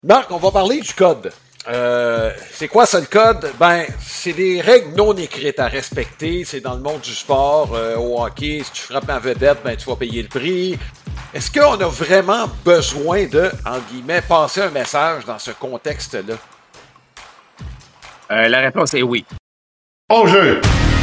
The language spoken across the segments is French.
Marc, on va parler du code. C'est quoi ça le code? Ben, c'est des règles non écrites à respecter. C'est dans le monde du sport. Au hockey, si tu frappes en vedette, ben tu vas payer le prix. Est-ce qu'on a vraiment besoin de, entre guillemets, passer un message dans ce contexte-là? La réponse est oui. Au jeu!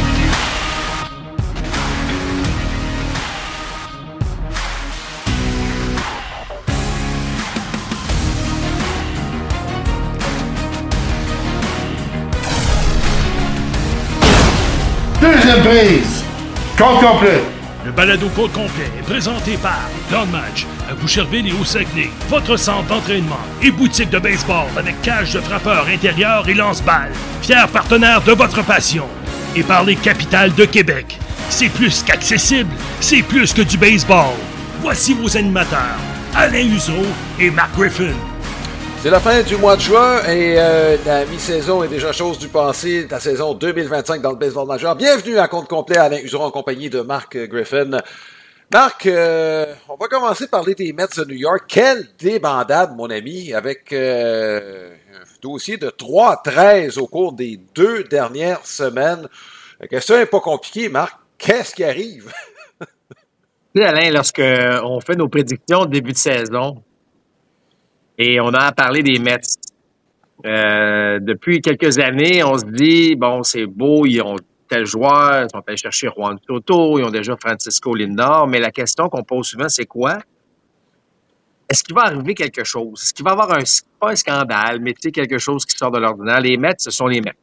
Deuxième prise! Compte complet! Le balado Côte complet est présenté par Plan de match à Boucherville et au Saguenay, votre centre d'entraînement et boutique de baseball avec cage de frappeurs intérieur et lance-balles, fier partenaire de votre passion. Et par les capitales de Québec. C'est plus qu'accessible, c'est plus que du baseball. Voici vos animateurs, Alain Huseau et Mark Griffin. C'est la fin du mois de juin et la mi-saison est déjà chose du passé, la saison 2025 dans le baseball majeur. Bienvenue à Compte complet, Alain Huseau en compagnie de Mark Griffin. Marc, on va commencer par parler des Mets de New York. Quelle débandade, mon ami, avec un dossier de 3-13 au cours des 2 dernières semaines. La question n'est pas compliquée, Marc. Qu'est-ce qui arrive? Tu sais, Alain, lorsque on fait nos prédictions de début de saison, et on a parlé des Mets. Depuis quelques années, on se dit, bon, c'est beau, ils ont tel joueur, ils sont allés chercher Juan Soto, ils ont déjà Francisco Lindor, mais la question qu'on pose souvent, c'est quoi? Est-ce qu'il va arriver quelque chose? Est-ce qu'il va y avoir pas un scandale, mais tu sais, quelque chose qui sort de l'ordinaire? Les Mets, ce sont les Mets.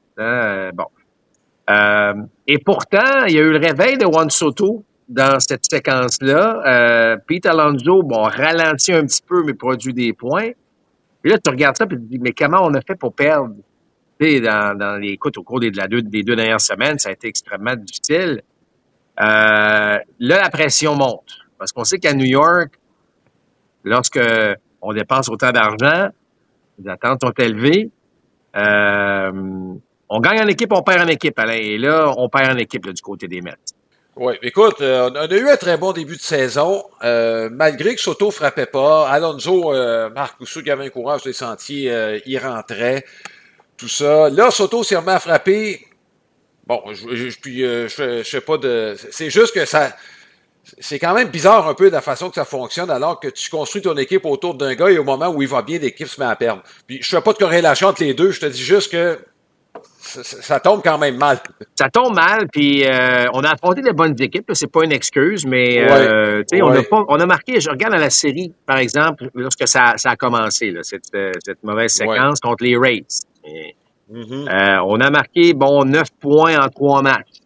Et pourtant, il y a eu le réveil de Juan Soto dans cette séquence-là. Pete Alonso, bon, ralentit un petit peu, mais produit des points. Puis là, tu regardes ça et tu te dis, mais comment on a fait pour perdre? Tu sais, dans les écoutes au cours des deux dernières semaines, ça a été extrêmement difficile. Là, la pression monte. Parce qu'on sait qu'à New York, lorsque on dépense autant d'argent, les attentes sont élevées. On gagne en équipe, on perd en équipe, Alain. Et là, on perd en équipe là, du côté des Mets. Oui, écoute, on a eu un très bon début de saison, malgré que Soto frappait pas. Alonso, Marc Rousseau qui avait un courage des sentiers, il rentrait, tout ça. Là, Soto s'est remis à frapper. Bon, je sais pas de... C'est juste que ça... C'est quand même bizarre un peu de la façon que ça fonctionne, alors que tu construis ton équipe autour d'un gars et au moment où il va bien, l'équipe se met à perdre. Puis je fais pas de corrélation entre les deux, je te dis juste que ça tombe quand même mal. Ça tombe mal, puis on a affronté de bonnes équipes. C'est pas une excuse, mais on a marqué. Je regarde à la série, par exemple, lorsque ça a commencé, là, cette mauvaise séquence contre les Rays. On a marqué 9 points en 3 matchs.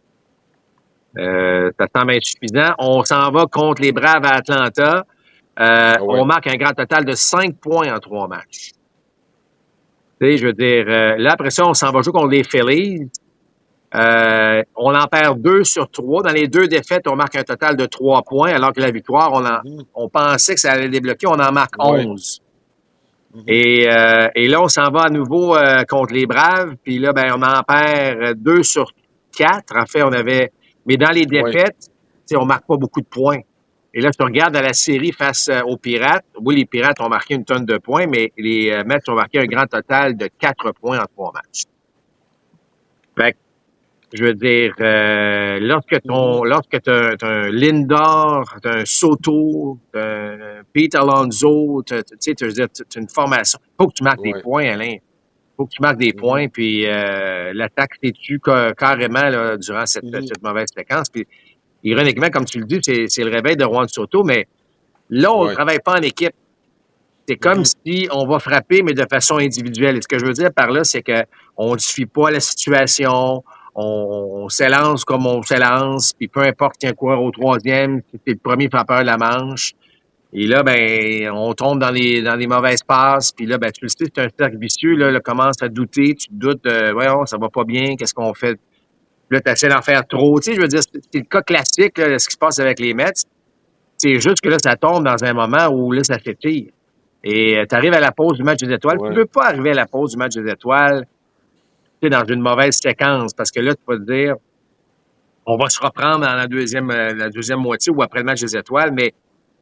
Ça semble insuffisant. On s'en va contre les Braves à Atlanta. On marque un grand total de 5 points en 3 matchs. Tu sais, je veux dire, là, après ça, on s'en va jouer contre les Phillies. On en perd 2 sur 3. Dans les 2 défaites, on marque un total de 3 points, alors que la victoire, on pensait que ça allait débloquer, on en marque 11. Et là, on s'en va à nouveau contre les Braves, puis là, on en perd 2 sur 4. En fait, mais dans les défaites, on marque pas beaucoup de points. Et là, tu regardes à la série face aux Pirates. Oui, les Pirates ont marqué une tonne de points, mais les Mets ont marqué un grand total de 4 points en 3 matchs. Fait que, je veux dire, lorsque t'as un Lindor, t'as un Soto, t'as un Pete Alonso, tu sais, je veux dire, t'as une formation. Faut que tu marques des points, Alain. Faut que tu marques des points, puis l'attaque s'est tue carrément là, durant cette mauvaise séquence. Puis, ironiquement, comme tu le dis, c'est le réveil de Juan Soto, mais là, on ne travaille pas en équipe. C'est comme si on va frapper, mais de façon individuelle. Et ce que je veux dire par là, c'est qu'on ne suit pas la situation, on s'élance comme on s'élance, puis peu importe qui est un coureur au 3e, si c'est le premier frappeur de la manche. Et là, on tombe dans les mauvaises passes, puis là, tu le sais, c'est un cercle vicieux, là, commence à douter, tu te doutes, voyons, ça va pas bien, qu'est-ce qu'on fait? Là, tu essaies d'en faire trop. Tu sais, je veux dire, c'est le cas classique là, de ce qui se passe avec les Mets. C'est juste que là, ça tombe dans un moment où là, ça s'étire. Et tu arrives à la pause du match des étoiles. Tu ne peux pas arriver à la pause du match des étoiles dans une mauvaise séquence parce que là, tu vas te dire on va se reprendre dans la deuxième moitié ou après le match des étoiles, mais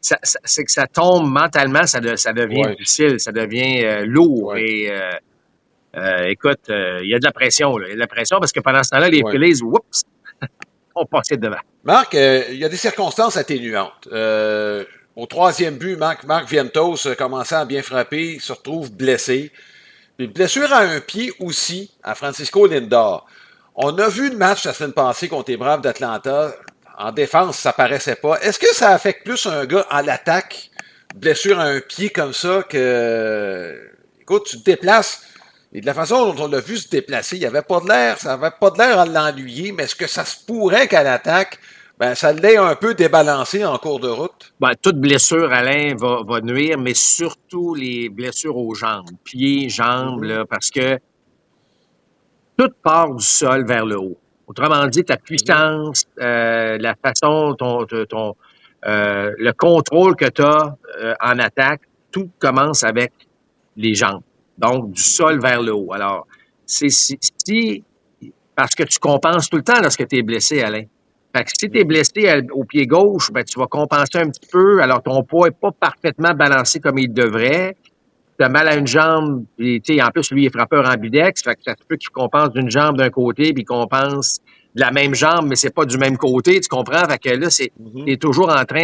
c'est que ça tombe mentalement, ça devient difficile, ça devient lourd. Et écoute, il y a de la pression. Là. Il y a de la pression parce que pendant ce temps-là, les Phillies, oups, on passait devant. Marc, il y a des circonstances atténuantes. Au troisième but, Marc Vientos commençait à bien frapper, se retrouve blessé. Puis blessure à un pied aussi, à Francisco Lindor. On a vu le match la semaine passée contre les Braves d'Atlanta. En défense, ça paraissait pas. Est-ce que ça affecte plus un gars à l'attaque, blessure à un pied comme ça, que, écoute, tu te déplaces, et de la façon dont on l'a vu se déplacer, il avait pas de l'air, ça avait pas de l'air à l'ennuyer, mais est-ce que ça se pourrait qu'à l'attaque, ça l'ait un peu débalancé en cours de route? Toute blessure, Alain, va nuire, mais surtout les blessures aux jambes, pieds, jambes, là, parce que tout part du sol vers le haut. Autrement dit, ta puissance, la façon, le contrôle que tu as en attaque, tout commence avec les jambes. Donc, du sol vers le haut. Alors, parce que tu compenses tout le temps lorsque tu es blessé, Alain. Fait que si tu es blessé au pied gauche, tu vas compenser un petit peu. Alors, ton poids n'est pas parfaitement balancé comme il devrait. Tu as mal à une jambe, puis en plus, lui, il est frappeur ambidex, fait que ça se peut qu'il compense d'une jambe d'un côté, puis il compense de la même jambe, mais c'est pas du même côté, tu comprends? Fait que là, t'es toujours en train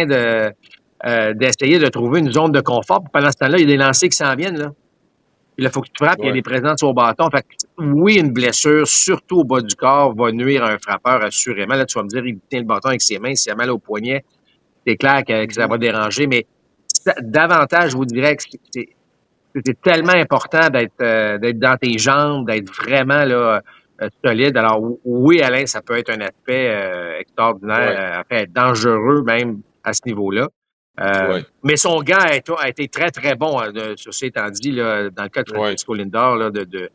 d'essayer de trouver une zone de confort. Puis pendant ce temps-là, il y a des lancers qui s'en viennent, là. Puis là, il faut que tu frappes, il y a des présences au bâton. Fait que, oui, une blessure, surtout au bas du corps, va nuire à un frappeur, assurément. Là, tu vas me dire, il tient le bâton avec ses mains, s'il a mal au poignet, c'est clair que ça va déranger, mais davantage, je vous dirais que c'est tellement important d'être dans tes jambes, d'être vraiment là solide. Alors oui, Alain, ça peut être un aspect extraordinaire, dangereux même à ce niveau-là. Mais son gars a été très, très bon, ceci étant dit, là, dans le cas de Francisco Lindor, là,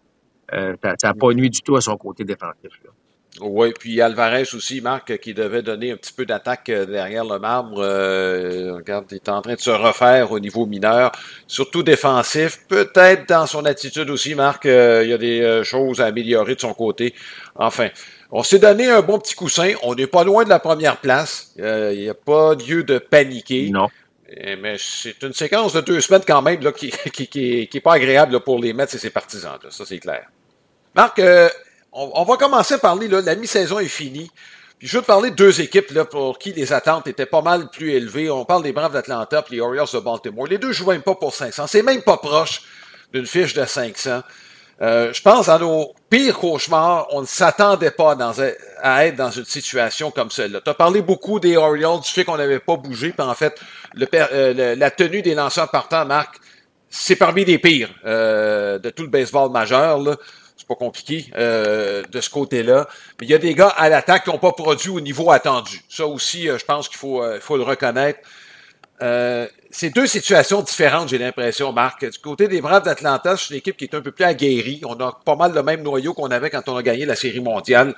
ça n'a pas nuit du tout à son côté défensif. Là. Oui, puis Alvarez aussi, Marc, qui devait donner un petit peu d'attaque derrière le marbre. Regarde, il est en train de se refaire au niveau mineur, surtout défensif. Peut-être dans son attitude aussi, Marc, il y a des choses à améliorer de son côté. Enfin, on s'est donné un bon petit coussin. On n'est pas loin de la première place. Il n'y a pas lieu de paniquer. Non. Mais c'est une séquence de 2 semaines quand même là, qui est pas agréable là, pour les Mets et ses partisans. Là. Ça, c'est clair. Marc, on va commencer à parler, là, la mi-saison est finie. Puis je veux te parler de 2 équipes là, pour qui les attentes étaient pas mal plus élevées. On parle des Braves d'Atlanta et les Orioles de Baltimore. Les deux jouent même pas pour 500. C'est même pas proche d'une fiche de 500. Je pense à nos pires cauchemars, on ne s'attendait pas à être dans une situation comme celle-là. Tu as parlé beaucoup des Orioles, du fait qu'on n'avait pas bougé. Puis en fait, la tenue des lanceurs partants, Marc, c'est parmi les pires de tout le baseball majeur, là. C'est pas compliqué de ce côté-là. Mais il y a des gars à l'attaque qui n'ont pas produit au niveau attendu. Ça aussi, je pense qu'il faut le reconnaître. C'est 2 situations différentes, j'ai l'impression, Marc. Du côté des Braves d'Atlanta, c'est une équipe qui est un peu plus aguerrie. On a pas mal le même noyau qu'on avait quand on a gagné la Série mondiale.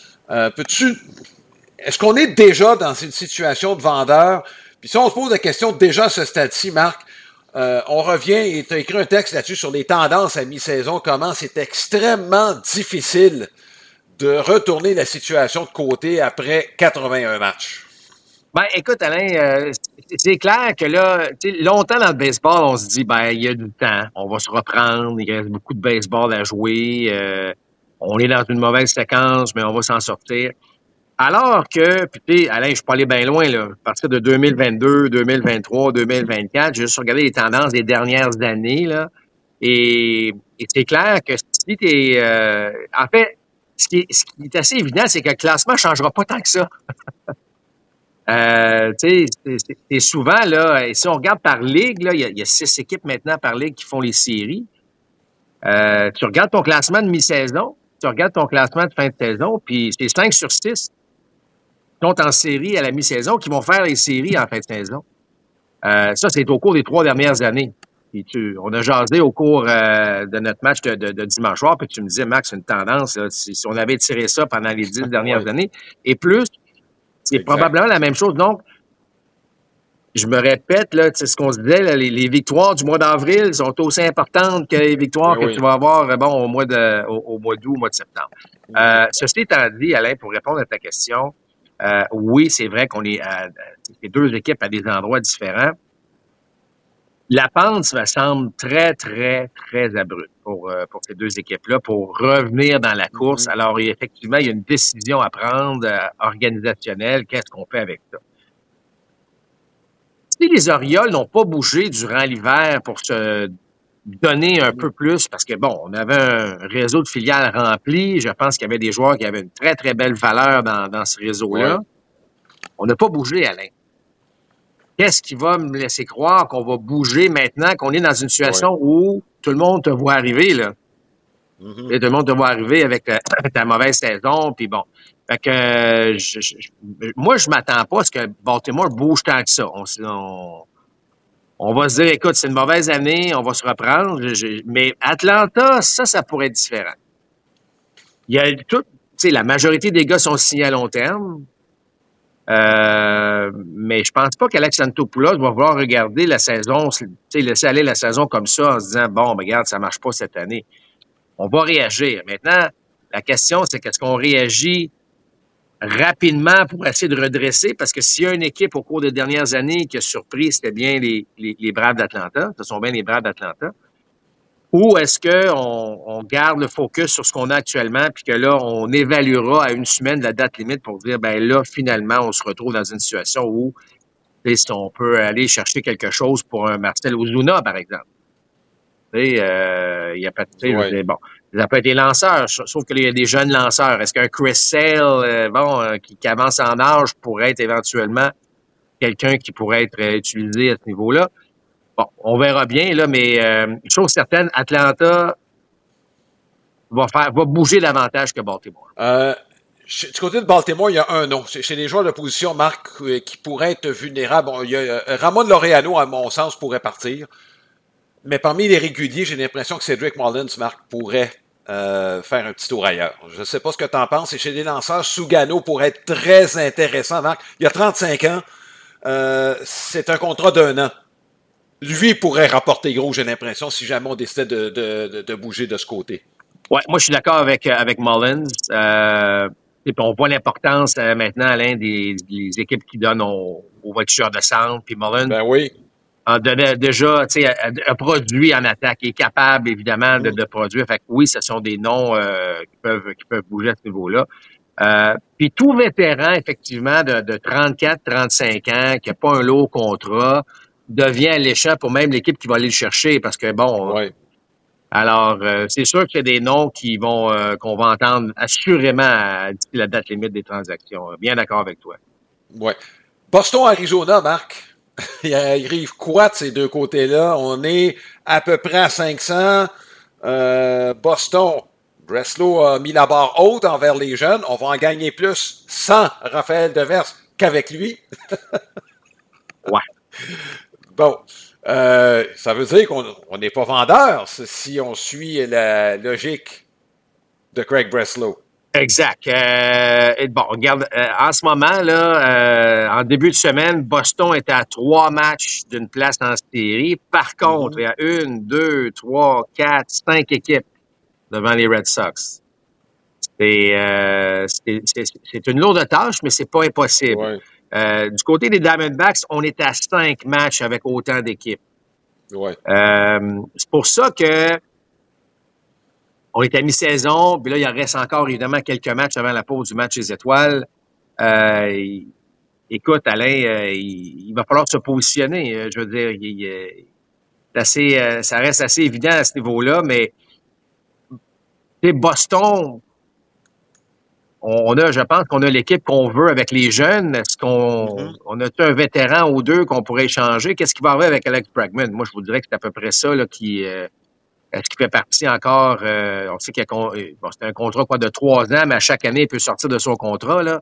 Est-ce qu'on est déjà dans une situation de vendeur? Puis si on se pose la question déjà à ce stade-ci, Marc, on revient et tu as écrit un texte là-dessus sur les tendances à mi-saison, comment c'est extrêmement difficile de retourner la situation de côté après 81 matchs. Écoute, Alain, c'est clair que là, longtemps dans le baseball, on se dit, il y a du temps, on va se reprendre, il reste beaucoup de baseball à jouer, on est dans une mauvaise séquence, mais on va s'en sortir. Alors que, puis Alain, je suis pas allé bien loin, là, à partir de 2022, 2023, 2024, j'ai juste regardé les tendances des dernières années, là, et c'est clair que si t'es, en fait, ce qui est assez évident, c'est que le classement changera pas tant que ça. C'est souvent, là, et si on regarde par ligue, là, il y a 6 équipes maintenant par ligue qui font les séries. Tu regardes ton classement de mi-saison, tu regardes ton classement de fin de saison, puis c'est 5 sur 6 qui sont en série à la mi-saison qui vont faire les séries en fin de saison. Ça, c'est au cours des 3 dernières années. Et on a jasé au cours de notre match de dimanche soir, puis tu me disais, Max, c'est une tendance, là, si on avait tiré ça pendant les 10 dernières années, et plus, c'est probablement la même chose. Donc, je me répète, là, ce qu'on se disait, là, les victoires du mois d'avril sont aussi importantes que les victoires que tu vas avoir au mois d'août, au mois de septembre. Ceci étant dit, Alain, pour répondre à ta question, Oui, c'est vrai qu'on est c'est deux équipes à des endroits différents. La pente me semble très, très, très abrupte pour ces deux équipes-là, pour revenir dans la course. Alors, effectivement, il y a une décision à prendre organisationnelle. Qu'est-ce qu'on fait avec ça? Si les Orioles n'ont pas bougé durant l'hiver pour se donner un peu plus, parce que, bon, on avait un réseau de filiales rempli. Je pense qu'il y avait des joueurs qui avaient une très, très belle valeur dans ce réseau-là. Ouais. On n'a pas bougé, Alain. Qu'est-ce qui va me laisser croire qu'on va bouger maintenant, qu'on est dans une situation où tout le monde te voit arriver, là? Et tout le monde te voit arriver avec ta mauvaise saison, puis bon. Fait que moi, je m'attends pas à ce que Baltimore bouge tant que ça. On va se dire, écoute, c'est une mauvaise année, on va se reprendre. Mais Atlanta, ça pourrait être différent. Il y a tout, tu sais, la majorité des gars sont signés à long terme. Mais je pense pas qu'Alex Antopoulos va vouloir regarder la saison, tu sais, laisser aller la saison comme ça en se disant, bon, ben, regarde, ça marche pas cette année. On va réagir. Maintenant, la question, c'est qu'est-ce qu'on réagit rapidement pour essayer de redresser? Parce que s'il y a une équipe au cours des dernières années qui a surpris, c'était bien les Braves d'Atlanta. Ce sont bien les Braves d'Atlanta. Ou est-ce qu'on garde le focus sur ce qu'on a actuellement, puis que là, on évaluera à une semaine de la date limite pour dire, ben là, finalement, on se retrouve dans une situation où on peut aller chercher quelque chose pour un Marcell Ozuna, par exemple. Il y a pas de bon, ça peut être des lanceurs, sauf qu'il y a des jeunes lanceurs. Est-ce qu'un Chris Sale, qui avance en âge pourrait être éventuellement quelqu'un qui pourrait être utilisé à ce niveau-là? Bon, on verra bien, là, mais une chose certaine, Atlanta va bouger davantage que Baltimore. Du côté de Baltimore, il y a un nom. Chez les joueurs de position, Marc, qui pourrait être vulnérable. Bon, il y a Ramon Laureano, à mon sens, pourrait partir. Mais parmi les réguliers, j'ai l'impression que Cedric Mullins, Marc, pourrait faire un petit tour ailleurs. Je ne sais pas ce que tu en penses. Et chez les lanceurs, Sugano pourrait être très intéressant, Marc. Il a 35 ans. C'est un contrat d'1 an. Lui pourrait rapporter gros, j'ai l'impression, si jamais on décidait de bouger de ce côté. Ouais, moi je suis d'accord avec Mullins. On voit l'importance maintenant, Alain, des équipes qui donnent aux voitures de centre. Puis Mullins, ben oui, en donnait déjà, tu sais, un produit en attaque, il est capable évidemment de produire. Fait que oui, ce sont des noms qui peuvent bouger à ce niveau-là. Puis tout vétéran, effectivement, de 34-35 ans, qui n'a pas un lourd contrat, devient alléchant pour même l'équipe qui va aller le chercher, parce que bon. Ouais. Alors, c'est sûr qu'il y a des noms qu'on va entendre assurément d'ici la date limite des transactions. Bien d'accord avec toi. Ouais. Boston-Arizona, Marc. Il arrive quoi de ces deux côtés-là? On est à peu près à 500. Boston, Breslow a mis la barre haute envers les jeunes. On va en gagner plus sans Raphaël Devers qu'avec lui. Ouais. Bon. Ça veut dire qu'on n'est pas vendeur si on suit la logique de Craig Breslow. Exact. Bon, regarde, en ce moment, là, en début de semaine, Boston était à 3 matchs d'une place en série. Par contre, il y a 1, 2, 3, 4, 5 équipes devant les Red Sox. C'est une lourde tâche, mais c'est pas impossible. Ouais. Du côté des Diamondbacks, on est à 5 matchs avec autant d'équipes. Ouais. C'est pour ça que on est à mi-saison, puis là, il reste encore évidemment quelques matchs avant la pause du match des étoiles. Écoute, Alain, il va falloir se positionner. Je veux dire, ça reste assez évident à ce niveau-là, mais Boston, je pense qu'on a l'équipe qu'on veut avec les jeunes. Est-ce on a un vétéran ou deux qu'on pourrait échanger? Qu'est-ce qui va arriver avec Alex Bregman? Moi, je vous dirais que c'est à peu près ça là, est-ce qu'il fait partie encore? On sait qu'il c'est un contrat de 3 ans, mais à chaque année, il peut sortir de son contrat. Là.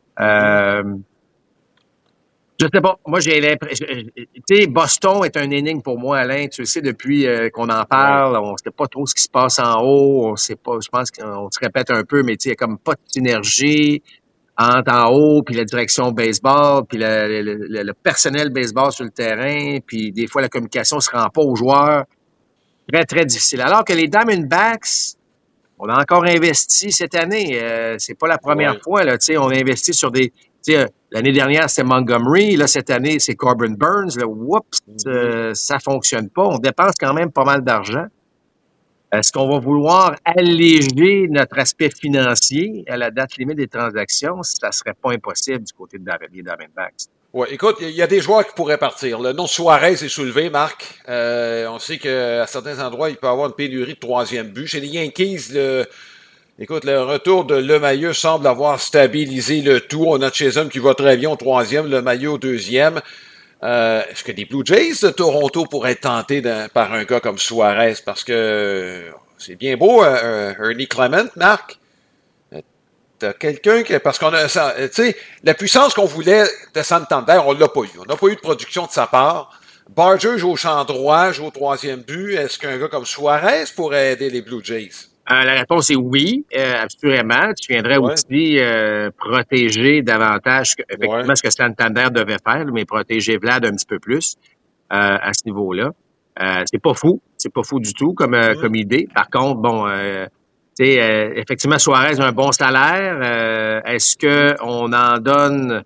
Je sais pas. Moi, j'ai l'impression. Tu sais, Boston est un énigme pour moi, Alain. Tu le sais, depuis qu'on en parle, on ne sait pas trop ce qui se passe en haut. On sait pas. Je pense qu'on se répète un peu, mais tu sais, il n'y a comme pas de synergie entre en haut, puis la direction baseball, puis le personnel baseball sur le terrain, puis des fois, la communication ne se rend pas aux joueurs. Très, très difficile. Alors que les Diamondbacks, on a encore investi cette année. C'est pas la première fois, là. Tu sais, on a investi sur des l'année dernière, c'était Montgomery. Là, cette année, c'est Corbin Burns. Là, oups, ça fonctionne pas. On dépense quand même pas mal d'argent. Est-ce qu'on va vouloir alléger notre aspect financier à la date limite des transactions? Ça serait pas impossible du côté des Diamondbacks. Oui, écoute, il y a des joueurs qui pourraient partir. Le nom de Suarez est soulevé, Marc. On sait qu'à certains endroits, il peut y avoir une pénurie de troisième but. Chez les Yankees, le retour de LeMahieu semble avoir stabilisé le tout. On a Chisholm qui va très bien au troisième, LeMahieu au deuxième. Est-ce que les Blue Jays de Toronto pourraient être tentés par un gars comme Suarez? Parce que c'est bien beau, Ernie Clement, Marc. T'as quelqu'un qui... Parce qu'on a... Tu sais, la puissance qu'on voulait de Santander, on l'a pas eu. On n'a pas eu de production de sa part. Barger joue au champ droit, joue au troisième but. Est-ce qu'un gars comme Suarez pourrait aider les Blue Jays? La réponse est oui, assurément. Tu viendrais aussi protéger davantage effectivement ce que Santander devait faire, mais protéger Vlad un petit peu plus à ce niveau-là. C'est pas fou du tout comme idée. Par contre, bon, effectivement, Suarez a un bon salaire. Est-ce que on en donne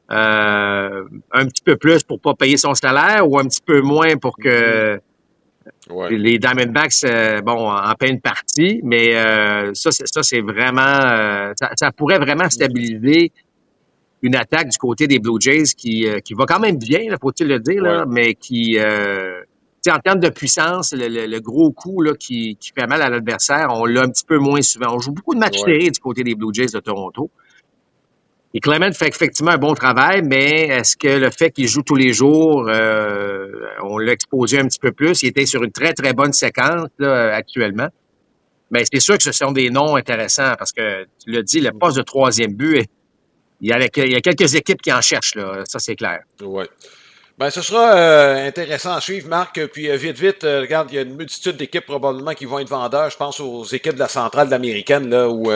un petit peu plus pour pas payer son salaire ou un petit peu moins pour que les Diamondbacks, en paient une partie, mais ça c'est vraiment... ça pourrait vraiment stabiliser une attaque du côté des Blue Jays qui va quand même bien, là, faut-il le dire, là, mais qui... en termes de puissance, le gros coup là, qui fait mal à l'adversaire, on l'a un petit peu moins souvent. On joue beaucoup de matchs serrés du côté des Blue Jays de Toronto. Et Clement fait effectivement un bon travail, mais est-ce que le fait qu'il joue tous les jours, on l'a exposé un petit peu plus? Il était sur une très, très bonne séquence là, actuellement. Mais c'est sûr que ce sont des noms intéressants parce que, tu l'as dit, le poste de troisième but, il y a quelques équipes qui en cherchent, là. Ça, c'est clair. Oui. Ben, ce sera intéressant à suivre, Marc. Puis vite, regarde, il y a une multitude d'équipes probablement qui vont être vendeurs. Je pense aux équipes de la centrale américaine, là, où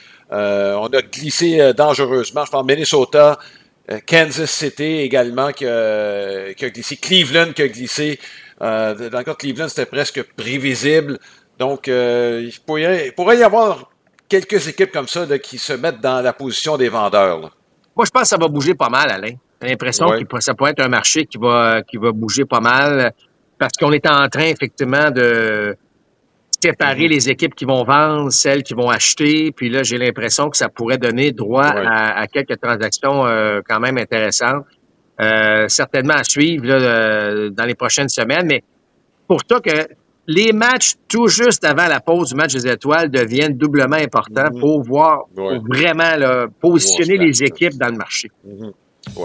on a glissé dangereusement. Je pense Minnesota, Kansas City également qui a glissé, Cleveland qui a glissé. Dans le cas de Cleveland, c'était presque prévisible. Donc, il pourrait y avoir quelques équipes comme ça là, qui se mettent dans la position des vendeurs. Là. Moi, je pense que ça va bouger pas mal, Alain. J'ai l'impression que ça pourrait être un marché qui va bouger pas mal parce qu'on est en train, effectivement, de séparer les équipes qui vont vendre, celles qui vont acheter. Puis là, j'ai l'impression que ça pourrait donner droit à quelques transactions quand même intéressantes. Certainement à suivre là, dans les prochaines semaines. Mais pour ça que les matchs tout juste avant la pause du match des étoiles deviennent doublement importants pour voir, pour vraiment là, positionner les équipes dans le marché. Oui.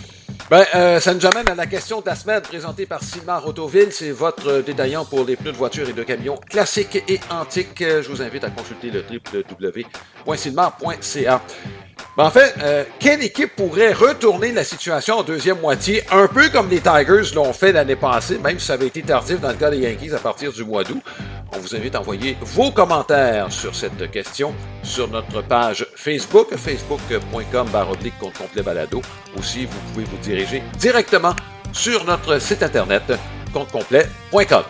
Ben, ça nous amène à la question de la semaine présentée par Simard Autoville. C'est votre détaillant pour les pneus de voitures et de camions classiques et antiques. Je vous invite à consulter le www.simard.ca. Ben, en fait, quelle équipe pourrait retourner la situation en deuxième moitié, un peu comme les Tigers l'ont fait l'année passée, même si ça avait été tardif dans le cas des Yankees à partir du mois d'août? On vous invite à envoyer vos commentaires sur cette question sur notre page Facebook, facebook.com/compte complet balado. Aussi, vous pouvez vous diriger directement sur notre site internet, comptecomplet.com.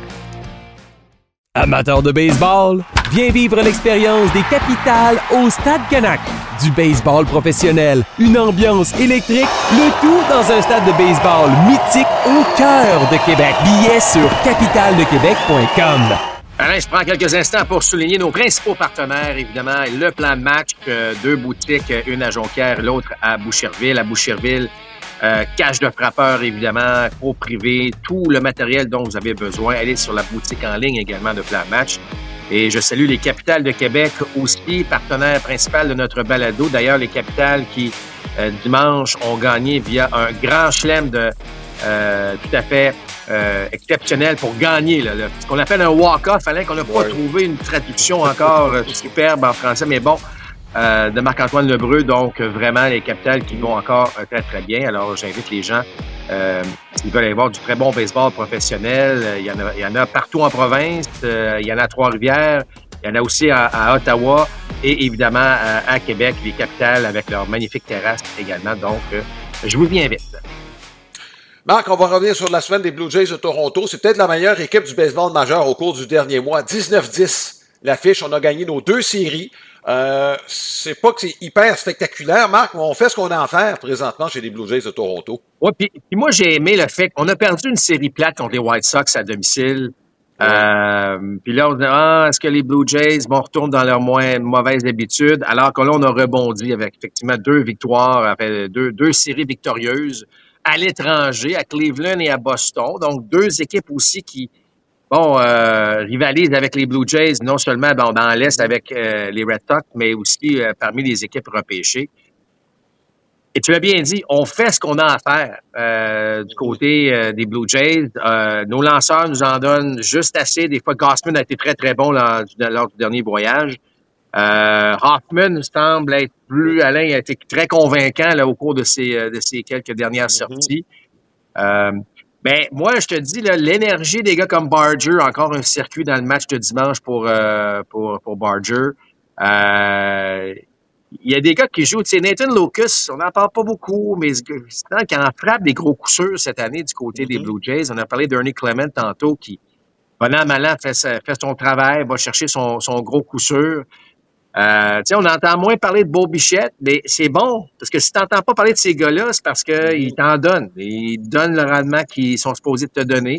Amateurs de baseball, viens vivre l'expérience des capitales au Stade Canac. Du baseball professionnel, une ambiance électrique, le tout dans un stade de baseball mythique au cœur de Québec. Billets sur capitaledequebec.com. Alain, je prends quelques instants pour souligner nos principaux partenaires, évidemment. Le plan de match, 2 boutiques, une à Jonquière, l'autre à Boucherville. À Boucherville, cache de frappeur, évidemment, cours privé, tout le matériel dont vous avez besoin. Allez sur la boutique en ligne également de plan de match. Et je salue les Capitales de Québec aussi, partenaire principal de notre balado. D'ailleurs, les Capitales qui, dimanche, ont gagné via un grand chelem de tout à fait exceptionnel pour gagner. Là, ce qu'on appelle un walk-off, Alain, qu'on n'a pas trouvé une traduction encore superbe en français, mais bon, de Marc-Antoine Lebreu. Donc, vraiment, les Capitales qui vont encore très, très bien. Alors, j'invite les gens, s'ils veulent aller voir du très bon baseball professionnel, il y en a partout en province, il y en a à Trois-Rivières, il y en a aussi à Ottawa et évidemment à Québec, les Capitales avec leur magnifique terrasse également. Donc, je vous y invite. Marc, on va revenir sur la semaine des Blue Jays de Toronto. C'est peut-être la meilleure équipe du baseball majeur au cours du dernier mois. 19-10. l'affiche. On a gagné nos 2 séries. C'est pas que c'est hyper spectaculaire, Marc, mais on fait ce qu'on a à faire présentement chez les Blue Jays de Toronto. Oui, puis moi, j'ai aimé le fait qu'on a perdu une série plate contre les White Sox à domicile. Puis là, on se dit, est-ce que les Blue Jays retournent dans leur moins mauvaise habitude? Alors que là, on a rebondi avec effectivement 2 victoires, après 2 séries victorieuses à l'étranger, à Cleveland et à Boston. Donc, 2 équipes aussi qui rivalisent avec les Blue Jays, non seulement dans l'Est avec les Red Sox, mais aussi parmi les équipes repêchées. Et tu l'as bien dit, on fait ce qu'on a à faire du côté des Blue Jays. Nos lanceurs nous en donnent juste assez. Des fois, Gausman a été très, très bon lors du dernier voyage. Hoffman semble être Alain a été très convaincant là, au cours de ces quelques dernières sorties. Mais moi, je te dis, là, l'énergie des gars comme Barger, encore un circuit dans le match de dimanche pour Barger. Il y a des gars qui jouent. Tu sais, Nathan Locus, on n'en parle pas beaucoup, mais quand on frappe des gros coups sûrs cette année du côté des Blue Jays, on a parlé d'Ernie Clement tantôt qui, bon an, mal an, fait son travail, va chercher son gros coup sûr. Tu sais, on entend moins parler de Beau Bichette, mais c'est bon, parce que si tu n'entends pas parler de ces gars-là, c'est parce qu'ils t'en donnent. Ils donnent le rendement qu'ils sont supposés te donner.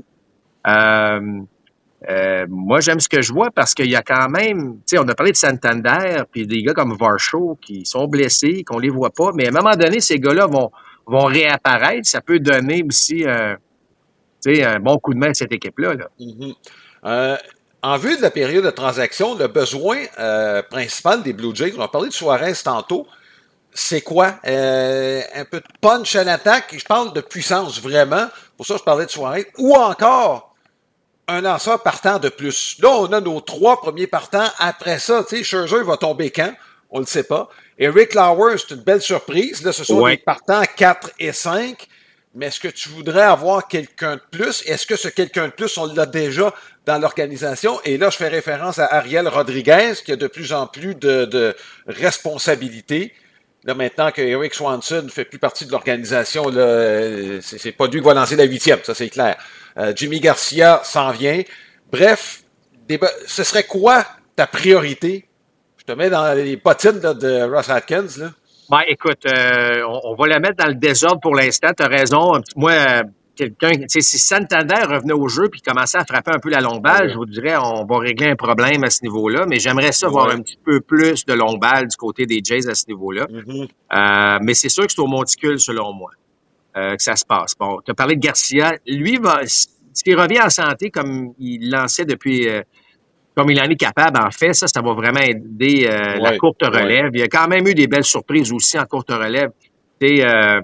Moi, j'aime ce que je vois parce qu'il y a quand même, tu sais, on a parlé de Santander, puis des gars comme Varsho qui sont blessés, qu'on les voit pas, mais à un moment donné, ces gars-là vont réapparaître. Ça peut donner aussi, tu sais, un bon coup de main à cette équipe-là. Là. En vue de la période de transaction, le besoin principal des Blue Jays, on a parlé de Suarez tantôt, c'est quoi? Un peu de punch à l'attaque, je parle de puissance vraiment, pour ça je parlais de Suarez, ou encore un lanceur partant de plus. Là, on a nos 3 premiers partants. Après ça, tu sais, Scherzer va tomber quand? On le sait pas. Eric Lauer, c'est une belle surprise. Là, ce sont des partants 4 et 5. Mais est-ce que tu voudrais avoir quelqu'un de plus? Est-ce que ce quelqu'un de plus, on l'a déjà dans l'organisation? Et là, je fais référence à Ariel Rodriguez, qui a de plus en plus de responsabilités. Là, maintenant que Eric Swanson ne fait plus partie de l'organisation, là, c'est pas lui qui va lancer la 8e, ça c'est clair. Jimmy Garcia s'en vient. Bref, ce serait quoi ta priorité? Je te mets dans les bottines là, de Ross Atkins. Là. Ben, écoute, on va la mettre dans le désordre pour l'instant. Tu as raison. Moi, quelqu'un, tu sais, si Santander revenait au jeu puis commençait à frapper un peu la longue balle, je vous dirais, on va régler un problème à ce niveau-là. Mais j'aimerais ça voir un petit peu plus de longue balle du côté des Jays à ce niveau-là. Mais c'est sûr que c'est au monticule, selon moi, que ça se passe. Bon, tu as parlé de Garcia. Lui, s'il revient en santé comme il lançait depuis... comme il en est capable, en fait, ça va vraiment aider la courte relève. Il y a quand même eu des belles surprises aussi en courte relève. Tu sais,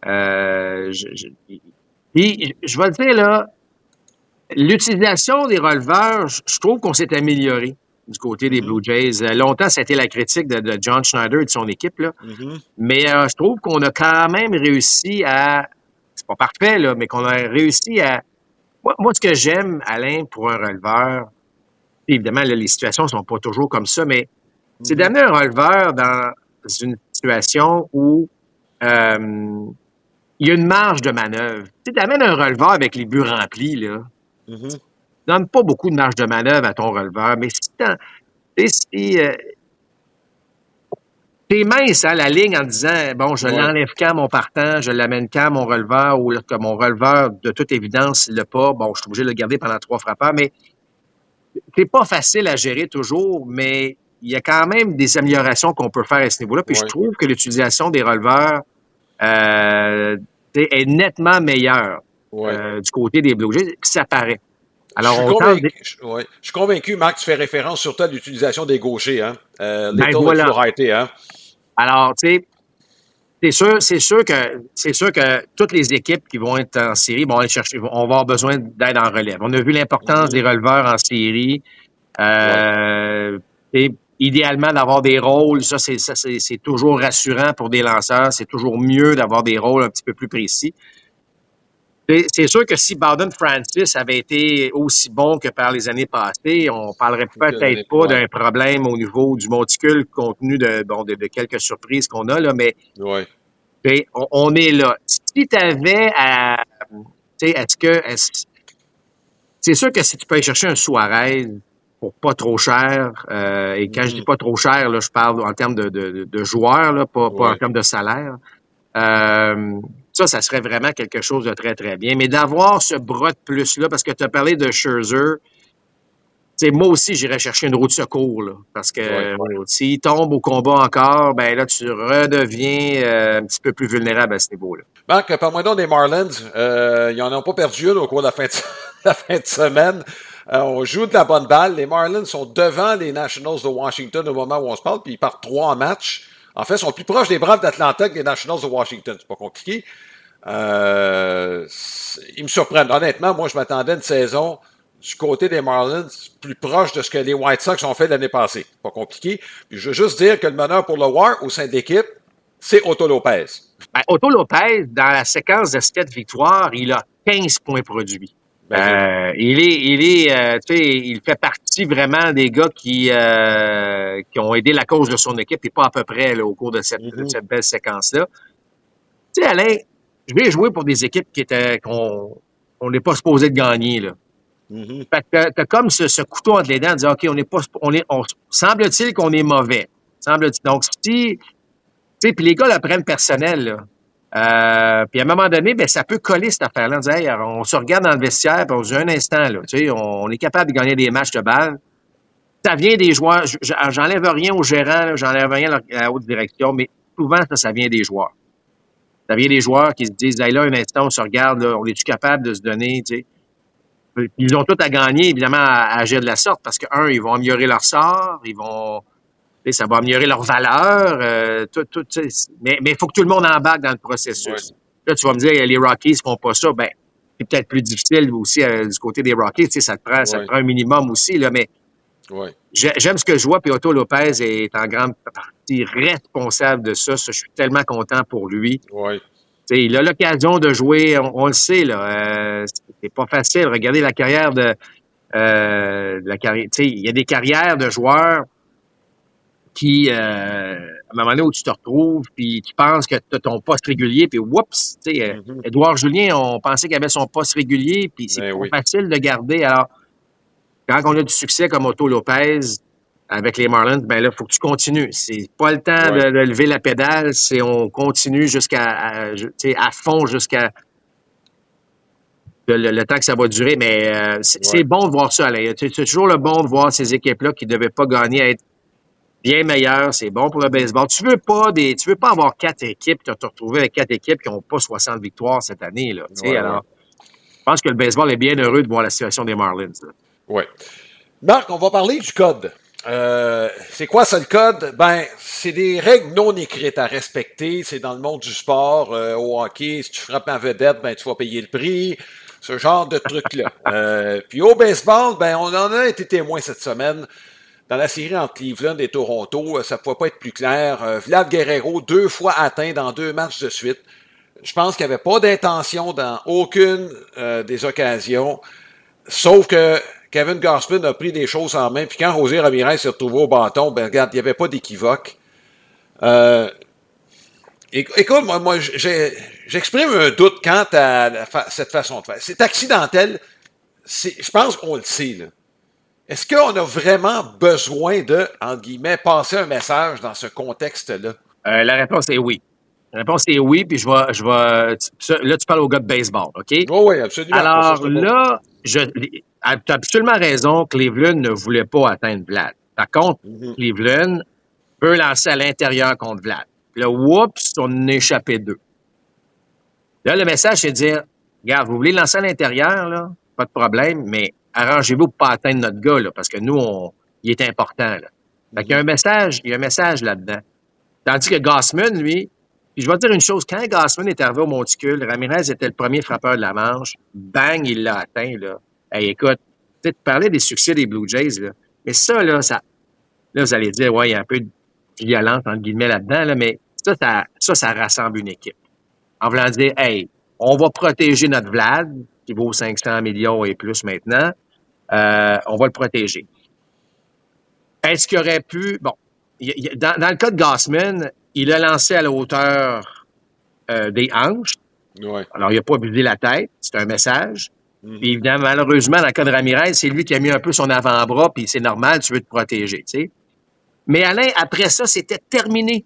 puis, je vais te dire, là, l'utilisation des releveurs, je trouve qu'on s'est amélioré du côté des Blue Jays. Longtemps, ça a été la critique de John Schneider et de son équipe, là. Mais je trouve qu'on a quand même réussi à... C'est pas parfait, là, mais qu'on a réussi à... Moi, ce que j'aime, Alain, pour un releveur, évidemment, là, les situations sont pas toujours comme ça, mais c'est d'amener un releveur dans une situation où il y a une marge de manœuvre. Tu sais, t'amènes un releveur avec les buts remplis, là. Tu donnes pas beaucoup de marge de manœuvre à ton releveur, mais si t'es mince à la ligne en disant, bon, je l'enlève quand mon partant, je l'amène quand mon releveur, ou que mon releveur, de toute évidence, il l'a pas, bon, je suis obligé de le garder pendant 3 frappeurs, mais c'est pas facile à gérer toujours, mais il y a quand même des améliorations qu'on peut faire à ce niveau-là. Puis je trouve que l'utilisation des releveurs est nettement meilleure du côté des Blue Jays. Puis ça paraît. Alors, je suis convaincu, Marc, tu fais référence surtout à l'utilisation des gauchers. Hein? Hein? Alors, tu sais, c'est sûr que toutes les équipes qui vont être en série vont aller chercher, on va avoir besoin d'aide en relève. On a vu l'importance des releveurs en série. Et idéalement, d'avoir des rôles, ça, c'est toujours rassurant pour des lanceurs. C'est toujours mieux d'avoir des rôles un petit peu plus précis. C'est sûr que si Bowden Francis avait été aussi bon que par les années passées, on parlerait peut-être pas d'un problème au niveau du monticule compte tenu de quelques surprises qu'on a, là, mais on est là. Si tu avais à... Tu sais, c'est sûr que si tu peux aller chercher un Suarez, pour pas trop cher. Et quand je dis pas trop cher, là, je parle en termes de joueurs, là, pas en termes de salaire. Ça serait vraiment quelque chose de très, très bien. Mais d'avoir ce bras de plus-là, parce que tu as parlé de Scherzer, moi aussi, j'irais chercher une roue de secours, là, parce que s'il tombe au combat encore, ben là, tu redeviens un petit peu plus vulnérable à ce niveau-là. Marc, parle-moi donc des Marlins. Ils n'en ont pas perdu une au cours de la fin de semaine. On joue de la bonne balle. Les Marlins sont devant les Nationals de Washington au moment où on se parle, puis ils partent 3 en match. En fait, ils sont plus proches des Braves d'Atlanta que des Nationals de Washington. C'est pas compliqué. Ils me surprennent. Honnêtement, moi, je m'attendais à une saison du côté des Marlins plus proche de ce que les White Sox ont fait l'année passée. C'est pas compliqué. Puis je veux juste dire que le meneur pour le WAR au sein de l'équipe, c'est Otto Lopez. Ben, Otto Lopez, dans la séquence de 7 victoires, il a 15 points produits. Il fait partie vraiment des gars qui ont aidé la cause de son équipe et pas à peu près là, au cours de cette belle séquence-là. Tu sais, Alain, je vais jouer pour des équipes qu'on n'est pas supposé de gagner, là. Fait que t'as comme ce couteau entre les dents de dire, OK, semble-t-il qu'on est mauvais. Donc, si, tu sais, puis les gars le prennent personnel, là. Puis à un moment donné, ben ça peut coller cette affaire-là. On dit, hey, on se regarde dans le vestiaire, puis on se dit un instant, là, tu sais, on est capable de gagner des matchs de balle. Ça vient des joueurs. J'enlève rien aux gérants, j'enlève rien à la haute direction, mais souvent, ça vient des joueurs. Ça vient des joueurs qui se disent, hey, là, un instant, on se regarde, là, on est-tu capable de se donner, tu sais. Ils ont tout à gagner, évidemment, à agir de la sorte, parce que, ils vont améliorer leur sort, ça va améliorer leur valeur, mais il faut que tout le monde embarque dans le processus. Ouais. Là, tu vas me dire, les Rockies font pas ça, ben, c'est peut-être plus difficile aussi du côté des Rockies, ça te prend un minimum aussi, là, mais j'aime ce que je vois, puis Otto Lopez est en grande partie responsable de ça. Je suis tellement content pour lui. Ouais. Il a l'occasion de jouer, on le sait, là. C'est pas facile. Regardez la carrière la carrière. Il y a des carrières de joueurs qui, à un moment donné où tu te retrouves, puis tu penses que tu as ton poste régulier, puis oups, Édouard Julien, on pensait qu'il avait son poste régulier, puis c'est pas facile de garder. Alors, quand on a du succès comme Otto Lopez avec les Marlins, ben là, il faut que tu continues. C'est pas le temps de lever la pédale, on continue à fond jusqu'à le temps que ça va durer, mais c'est bon de voir ça, Alain. C'est toujours le bon de voir ces équipes-là qui ne devaient pas gagner être bien meilleures. C'est bon pour le baseball. Tu veux pas avoir 4 équipes, tu vas te retrouver avec 4 équipes qui n'ont pas 60 victoires cette année, là. Alors, je pense que le baseball est bien heureux de voir la situation des Marlins. Oui. Marc, on va parler du code. C'est quoi ça le code? Ben, c'est des règles non écrites à respecter. C'est dans le monde du sport, au hockey. Si tu frappes en vedette, ben tu vas payer le prix. Ce genre de truc-là. Puis au baseball, ben on en a été témoin cette semaine. Dans la série entre Cleveland et Toronto, ça ne pouvait pas être plus clair. Vlad Guerrero, 2 fois atteint dans 2 matchs de suite. Je pense qu'il n'y avait pas d'intention dans aucune des occasions. Sauf que Kevin Gausman a pris des choses en main. Puis quand José Ramirez s'est retrouvé au bâton, ben regarde, il n'y avait pas d'équivoque. Écoute, moi j'exprime un doute quant à cette façon de faire. C'est accidentel. Je pense qu'on le sait, là. Est-ce qu'on a vraiment besoin de, entre guillemets, passer un message dans ce contexte-là? La réponse est oui. La réponse est oui, puis je vais là, tu parles au gars de baseball, OK? Oui, absolument. Alors là, tu as absolument raison, Cleveland ne voulait pas atteindre Vlad. Par contre, Cleveland peut lancer à l'intérieur contre Vlad. Puis là, oups, on a échappé 2. Là, le message, c'est de dire, regarde, vous voulez lancer à l'intérieur, là? Pas de problème, mais arrangez-vous pour pas atteindre notre gars, là, parce que nous, il est important, là. Fait qu'il y a un message là-dedans. Tandis que Gausman, lui, puis je vais te dire une chose, quand Gausman est arrivé au monticule, Ramirez était le premier frappeur de la manche, bang, il l'a atteint, là. Hey, écoute, tu parlais des succès des Blue Jays, là, mais ça, là, vous allez dire, ouais, il y a un peu de violence, entre guillemets, là-dedans, là, mais ça rassemble une équipe. En voulant dire, hey, on va protéger notre Vlad, qui vaut 500 millions et plus maintenant, on va le protéger. Est-ce qu'il aurait pu... Bon, dans le cas de Gausman, il a lancé à la hauteur des hanches. Ouais. Alors, il n'a pas visé la tête. C'est un message. Puis évidemment, malheureusement, dans le cas de Ramirez, c'est lui qui a mis un peu son avant-bras, puis c'est normal, tu veux te protéger, tu sais. Mais Alain, après ça, c'était terminé.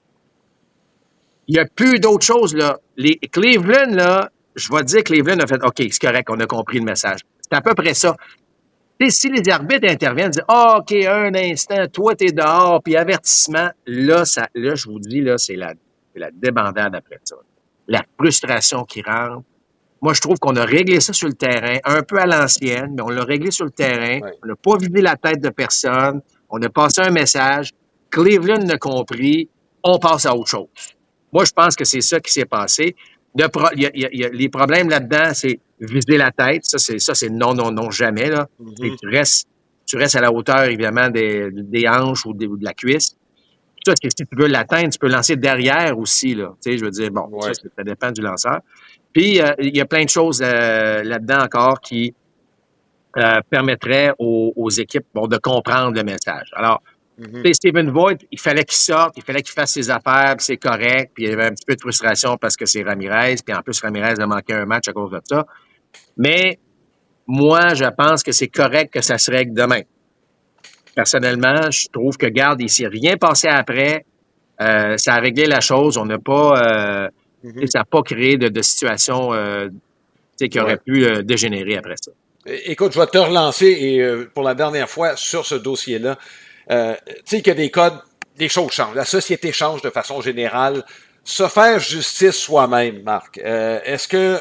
Il n'y a plus d'autres choses, là. Les Cleveland, là, je vais te dire, Cleveland a fait, OK, c'est correct, on a compris le message. C'est à peu près ça. Tu sais, si les arbitres interviennent, disent, OK, un instant, toi, t'es dehors, puis avertissement, là, je vous dis, là, c'est la débandade après ça. La frustration qui rentre. Moi, je trouve qu'on a réglé ça sur le terrain, un peu à l'ancienne, mais on l'a réglé sur le terrain. Ouais. On n'a pas vidé la tête de personne. On a passé un message. Cleveland l'a compris. On passe à autre chose. Moi, je pense que c'est ça qui s'est passé. Les problèmes là-dedans, c'est viser la tête. Ça, c'est non, jamais, là. Mm-hmm. Tu restes à la hauteur, évidemment, des hanches ou de la cuisse. Ça, si tu veux l'atteindre, tu peux lancer derrière aussi, là. Tu sais, je veux dire, bon, ouais. Ça dépend du lanceur. Puis, il y a plein de choses là-dedans encore qui permettraient aux équipes de comprendre le message. Alors, Stephen Voigt, il fallait qu'il sorte, il fallait qu'il fasse ses affaires, puis c'est correct, puis il y avait un petit peu de frustration parce que c'est Ramirez, puis en plus, Ramirez a manqué un match à cause de ça. Mais moi, je pense que c'est correct que ça se règle demain. Personnellement, je trouve que, garde, il s'est rien passé après. Ça a réglé la chose. On n'a pas... ça n'a pas créé de situation qui aurait pu dégénérer après ça. Écoute, je vais te relancer et pour la dernière fois sur ce dossier-là. Tu sais qu'il y a des codes, des choses changent. La société change de façon générale. Se faire justice soi-même, Marc, est-ce que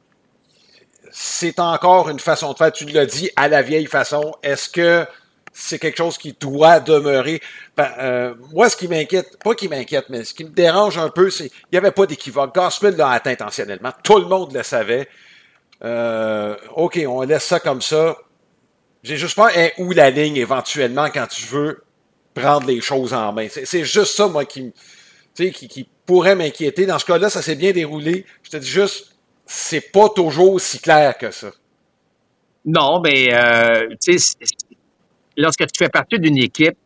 c'est encore une façon de faire? Tu l'as dit, à la vieille façon. Est-ce que c'est quelque chose qui doit demeurer? Moi, ce qui m'inquiète, pas qui m'inquiète, mais ce qui me dérange un peu, c'est qu'il n'y avait pas d'équivoque. Gausman l'a atteint intentionnellement. Tout le monde le savait. OK, on laisse ça comme ça. J'ai juste peur, où la ligne éventuellement quand tu veux prendre les choses en main. C'est juste ça, moi, qui pourrait m'inquiéter. Dans ce cas-là, ça s'est bien déroulé. Je te dis juste, c'est pas toujours aussi clair que ça. Non, mais tu sais, lorsque tu fais partie d'une équipe,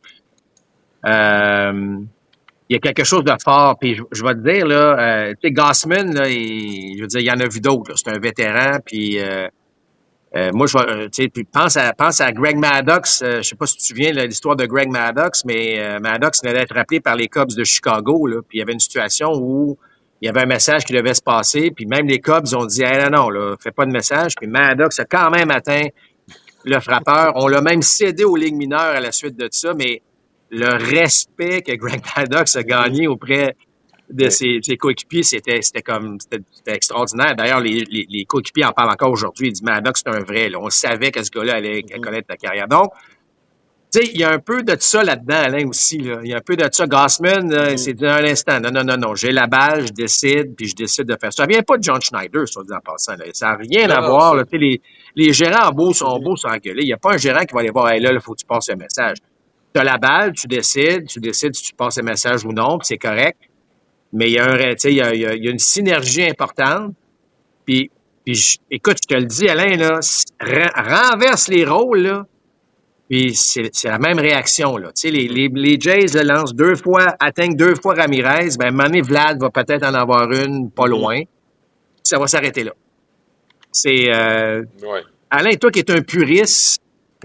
il y a quelque chose de fort. Puis je vais te dire, là, tu sais, Gausman, là, je veux dire, il y en a vu d'autres. C'est un vétéran, puis moi, tu sais, pense à Greg Maddux. Je sais pas si tu te souviens de l'histoire de Greg Maddux, mais Maddux venait d'être appelé par les Cubs de Chicago, là, puis il y avait une situation où il y avait un message qui devait se passer, puis même les Cubs ont dit, non, là, fais pas de message. Puis Maddux a quand même atteint le frappeur. On l'a même cédé aux ligues mineures à la suite de ça, mais le respect que Greg Maddux a gagné auprès de ses coéquipiers, c'était extraordinaire. D'ailleurs, les coéquipiers en parlent encore aujourd'hui. Ils disent, Maddux, c'est un vrai. Là. On savait que ce gars-là allait connaître la carrière. Donc, tu sais, il y a un peu de ça là-dedans, Alain, aussi. Là. Il y a un peu de ça. Gausman, c'est dit un instant. Non. J'ai la balle, je décide, puis je décide de faire ça. Ça vient pas de John Schneider, soit dit en passant. Là. Ça n'a rien à voir. Là. Les gérants sont beaux s'engueuler. Il n'y a pas un gérant qui va aller voir, là, il faut que tu passes un message. Tu as la balle, tu décides si tu passes un message ou non, puis c'est correct. Mais il y a une synergie importante. Puis écoute, je te le dis, Alain, là, renverse les rôles, là. Puis c'est la même réaction, là. Tu sais, les Jays le lancent 2 fois, atteignent 2 fois Ramirez. Ben, à un moment donné, Vlad va peut-être en avoir une pas loin. Ça va s'arrêter là. C'est Alain, toi qui es un puriste.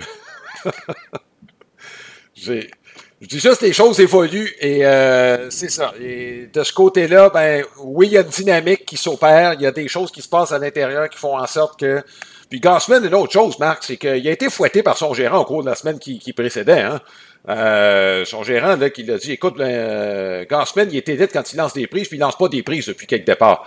Je dis juste, les choses évoluent et c'est ça. Et de ce côté-là, ben oui, il y a une dynamique qui s'opère, il y a des choses qui se passent à l'intérieur qui font en sorte que... Puis Gausman, une autre chose, Marc, c'est qu'il a été fouetté par son gérant au cours de la semaine qui précédait. Hein. Son gérant, là, qui l'a dit, écoute, Gausman, il est élite quand il lance des prises, puis il lance pas des prises depuis quelque départ.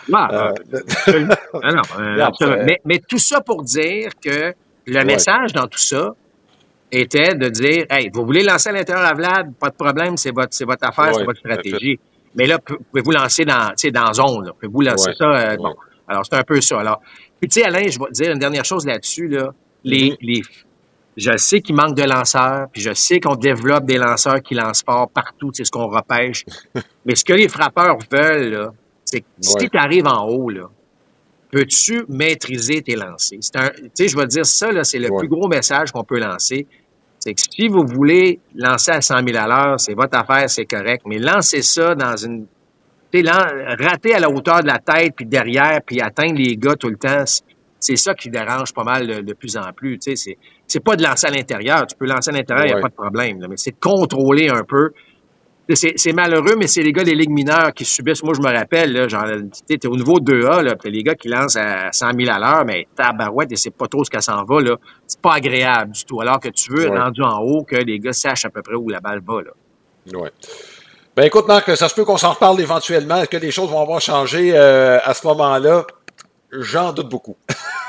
Mais tout ça pour dire que le message dans tout ça était de dire, hey, vous voulez lancer à l'intérieur à Vlad, pas de problème, c'est votre affaire, c'est votre stratégie. Mais là, pouvez-vous lancer dans zone, là. Pouvez-vous lancer ça, bon. Alors, c'est un peu ça. Alors, puis tu sais, Alain, je vais te dire une dernière chose là-dessus, là. Je sais qu'il manque de lanceurs, puis je sais qu'on développe des lanceurs qui lancent fort partout, c'est ce qu'on repêche. Mais ce que les frappeurs veulent, là, c'est que si tu arrives en haut, là, peux-tu maîtriser tes lancers? Tu sais, je vais te dire ça, là, c'est le plus gros message qu'on peut lancer. C'est que si vous voulez lancer à 100 000 à l'heure, c'est votre affaire, c'est correct. Mais lancez ça dans une... rater à la hauteur de la tête, puis derrière, puis atteindre les gars tout le temps, C'est ça qui dérange pas mal de plus en plus. Tu sais, c'est pas de lancer à l'intérieur. Tu peux lancer à l'intérieur, il n'y a pas de problème. Là, mais c'est de contrôler un peu. C'est malheureux, mais c'est les gars des ligues mineures qui subissent. Moi, je me rappelle, là, genre, t'es au niveau 2A, là, pis les gars qui lancent à 100 000 à l'heure, mais tabarouette, et c'est pas trop ce qu'elle s'en va, là. C'est pas agréable du tout. Alors que tu veux, rendu en haut, que les gars sachent à peu près où la balle va, là. Ouais. Ben écoute, Marc, ça se peut qu'on s'en reparle éventuellement. Est-ce que les choses vont avoir changé à ce moment-là? J'en doute beaucoup.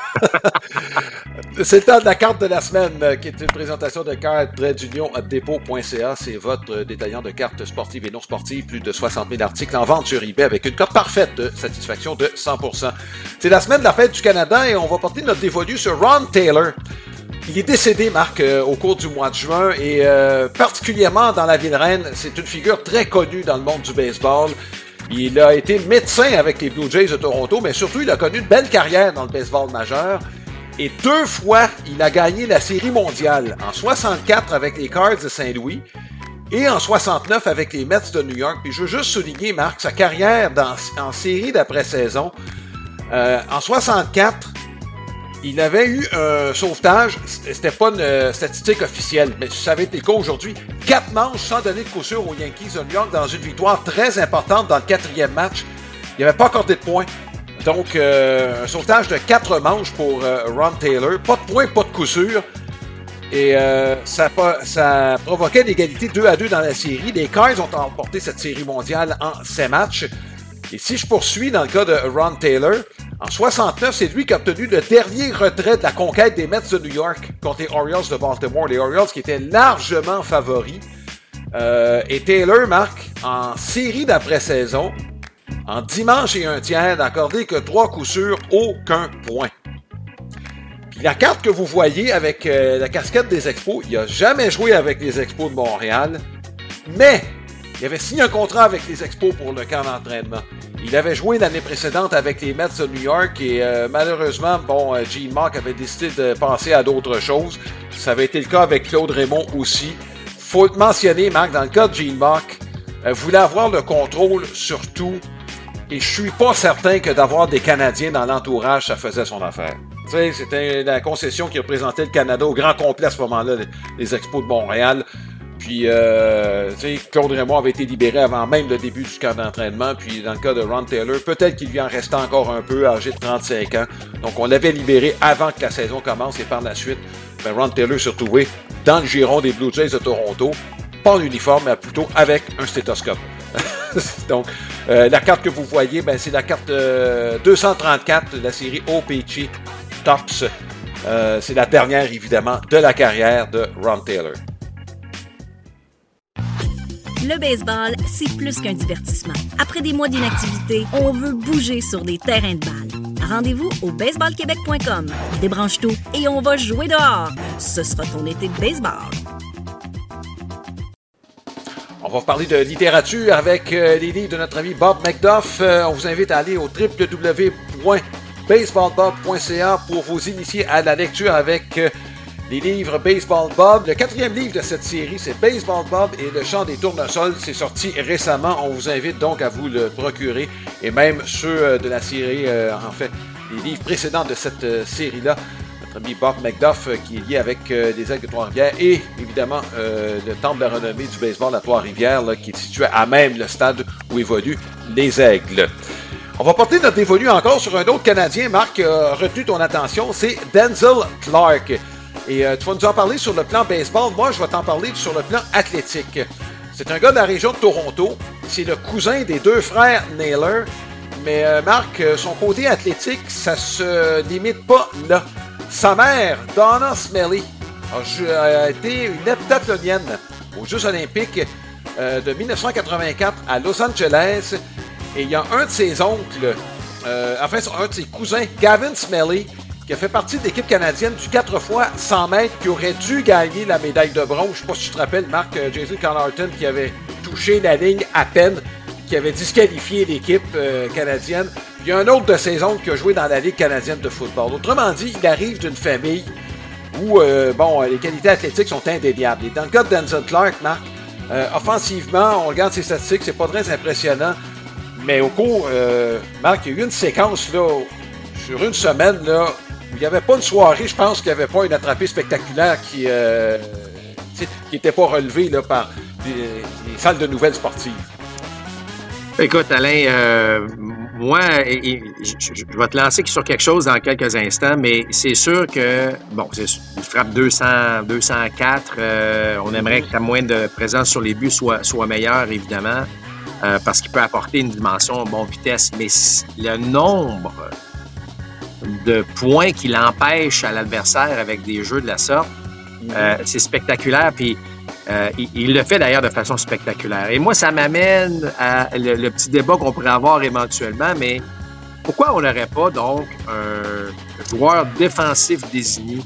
C'est le temps de la carte de la semaine, qui est une présentation de carte-union-dépôt.ca. C'est votre détaillant de cartes sportives et non sportives. Plus de 60 000 articles en vente sur eBay avec une cote parfaite de satisfaction de 100%. C'est la semaine de la fête du Canada et on va porter notre dévolu sur Ron Taylor. Il est décédé, Marc, au cours du mois de juin et particulièrement dans la Ville-Reine, c'est une figure très connue dans le monde du baseball. Il a été médecin avec les Blue Jays de Toronto, mais surtout, il a connu une belle carrière dans le baseball majeur. Et 2 fois, il a gagné la Série mondiale. En 64 avec les Cards de Saint-Louis et en 69 avec les Mets de New York. Puis je veux juste souligner, Marc, sa carrière en série d'après-saison. En 64, il avait eu un sauvetage, c'était pas une statistique officielle, mais ça avait été le cas aujourd'hui. 4 manches sans donner de coup sûr aux Yankees de New York dans une victoire très importante dans le 4e match. Il n'avait pas accordé de points. Donc, un sauvetage de 4 manches pour Ron Taylor. Pas de points, pas de coup sûr. Et ça provoquait l'égalité 2-2 dans la série. Les Cards ont emporté cette série mondiale en 7 matchs. Et si je poursuis dans le cas de Ron Taylor, en 69, c'est lui qui a obtenu le dernier retrait de la conquête des Mets de New York contre les Orioles de Baltimore. Les Orioles qui étaient largement favoris. Et Taylor, Marc, en série d'après-saison, en 10 manches et un tiers, n'a accordé que 3 coups sûrs, aucun point. Puis la carte que vous voyez avec la casquette des Expos, il n'a jamais joué avec les Expos de Montréal, mais il avait signé un contrat avec les Expos pour le camp d'entraînement. Il avait joué l'année précédente avec les Mets de New York et malheureusement, Gene Mauch avait décidé de passer à d'autres choses. Ça avait été le cas avec Claude Raymond aussi. Faut le mentionner, Marc, dans le cas de Gene Mauch, voulait avoir le contrôle sur tout et je suis pas certain que d'avoir des Canadiens dans l'entourage, ça faisait son affaire. Tu sais, c'était la concession qui représentait le Canada au grand complet à ce moment-là, les Expos de Montréal. Puis, tu sais, Claude Raymond avait été libéré avant même le début du camp d'entraînement. Puis, dans le cas de Ron Taylor, peut-être qu'il lui en restait encore un peu, âgé de 35 ans. Donc, on l'avait libéré avant que la saison commence. Et par la suite, Ron Taylor s'est retrouvé dans le giron des Blue Jays de Toronto. Pas en uniforme, mais plutôt avec un stéthoscope. Donc, la carte que vous voyez, c'est la carte 234 de la série OPC Topps. C'est la dernière, évidemment, de la carrière de Ron Taylor. Le baseball, c'est plus qu'un divertissement. Après des mois d'inactivité, on veut bouger sur des terrains de balle. Rendez-vous au baseballquebec.com. Débranche tout et on va jouer dehors. Ce sera ton été de baseball. On va parler de littérature avec les livres de notre ami Bob Macduff. On vous invite à aller au www.baseballbob.ca pour vous initier à la lecture avec les livres Baseball Bob. Le 4e livre de cette série, c'est Baseball Bob et le chant des tournesols. C'est sorti récemment. On vous invite donc à vous le procurer. Et même ceux de la série, en fait, les livres précédents de cette série-là. Notre ami Bob Macduff qui est lié avec les Aigles de Trois-Rivières et évidemment le temple de la renommée du baseball à Trois-Rivières qui est situé à même le stade où évoluent les Aigles. On va porter notre dévolu encore sur un autre Canadien, Marc, qui a retenu ton attention, c'est Denzel Clark. Et tu vas nous en parler sur le plan baseball. Moi, je vais t'en parler sur le plan athlétique. C'est un gars de la région de Toronto. C'est le cousin des 2 frères Naylor. Mais Marc, son côté athlétique, ça se limite pas là. Sa mère, Donna Smelly, a été une heptathlonienne aux Jeux olympiques de 1984 à Los Angeles. Et il y a un de ses oncles, un de ses cousins, Gavin Smelly, qui a fait partie de l'équipe canadienne du 4 x 100 mètres, qui aurait dû gagner la médaille de bronze. Je ne sais pas si tu te rappelles, Marc, Jason Connerton, qui avait touché la ligne à peine, qui avait disqualifié l'équipe canadienne. Il y a un autre de ses oncles qui a joué dans la Ligue canadienne de football. Autrement dit, il arrive d'une famille où les qualités athlétiques sont indéniables. Et dans le cas de Denzel Clark, Marc, offensivement, on regarde ses statistiques, c'est pas très impressionnant. Mais au cours, Marc, il y a eu une séquence là, sur une semaine là, il n'y avait pas une soirée, je pense qu'il n'y avait pas une attrapée spectaculaire qui n'était pas relevée là, par les salles de nouvelles sportives. Écoute, Alain, moi, je vais te lancer sur quelque chose dans quelques instants, mais c'est sûr que, bon, il frappe 204. On aimerait que la moyenne de présence sur les buts soit meilleure, évidemment, parce qu'il peut apporter une dimension bonne vitesse, mais le nombre de points qu'il empêche à l'adversaire avec des jeux de la sorte, c'est spectaculaire, puis il le fait d'ailleurs de façon spectaculaire. Et moi, ça m'amène à le petit débat qu'on pourrait avoir éventuellement, mais pourquoi on n'aurait pas donc un joueur défensif désigné?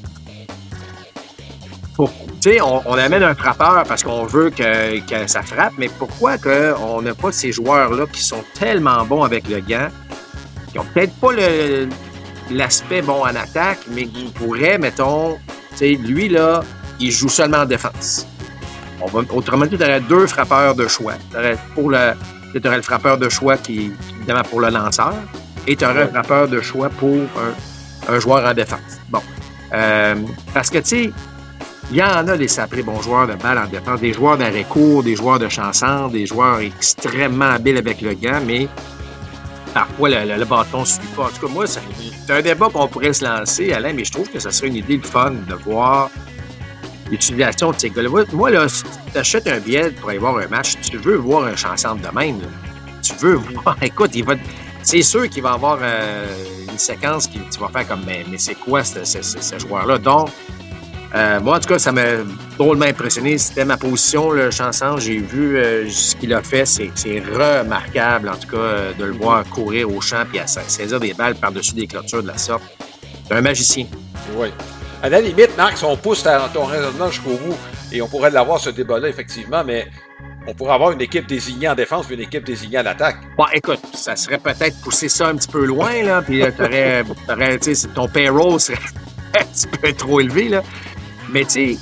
Tu sais, on amène un frappeur parce qu'on veut que ça frappe, mais pourquoi on n'a pas ces joueurs-là qui sont tellement bons avec le gant, qui n'ont peut-être pas l'aspect bon en attaque, mais qui pourraient, mettons, tu sais, lui, là, il joue seulement en défense. Autrement dit, tu aurais 2 frappeurs de choix. Tu aurais le frappeur de choix qui évidemment, pour le lanceur, et tu aurais un frappeur de choix pour un joueur en défense. Bon. Parce que, tu sais, il y en a des sacrés bons joueurs de balle en défense, des joueurs d'arrêt court, des joueurs de chanson, des joueurs extrêmement habiles avec le gant, mais parfois, le bâton ne suit pas. En tout cas, moi, c'est un débat qu'on pourrait se lancer, Alain, mais je trouve que ça serait une idée de fun de voir l'utilisation de ces gars-là. Moi, là, si tu achètes un billet pour aller voir un match, tu veux voir un chanson de même. Là. Tu veux voir... Écoute, c'est sûr qu'il va avoir une séquence qui tu vas faire comme, mais c'est quoi ce joueur-là? Donc, moi, en tout cas, ça m'a drôlement impressionné. C'était ma position, le chanson. J'ai vu ce qu'il a fait. C'est remarquable, en tout cas, de le voir courir au champ et à saisir des balles par-dessus des clôtures de la sorte. C'est un magicien. Oui. À la limite, Marc, si on pousse ton raisonnement jusqu'au bout, et on pourrait l'avoir ce débat-là, effectivement, mais on pourrait avoir une équipe désignée en défense et une équipe désignée à l'attaque. Bon, écoute, ça serait peut-être pousser ça un petit peu loin, là, puis t'aurais, tu sais, ton payroll serait un petit peu trop élevé, là. Mais, tu sais,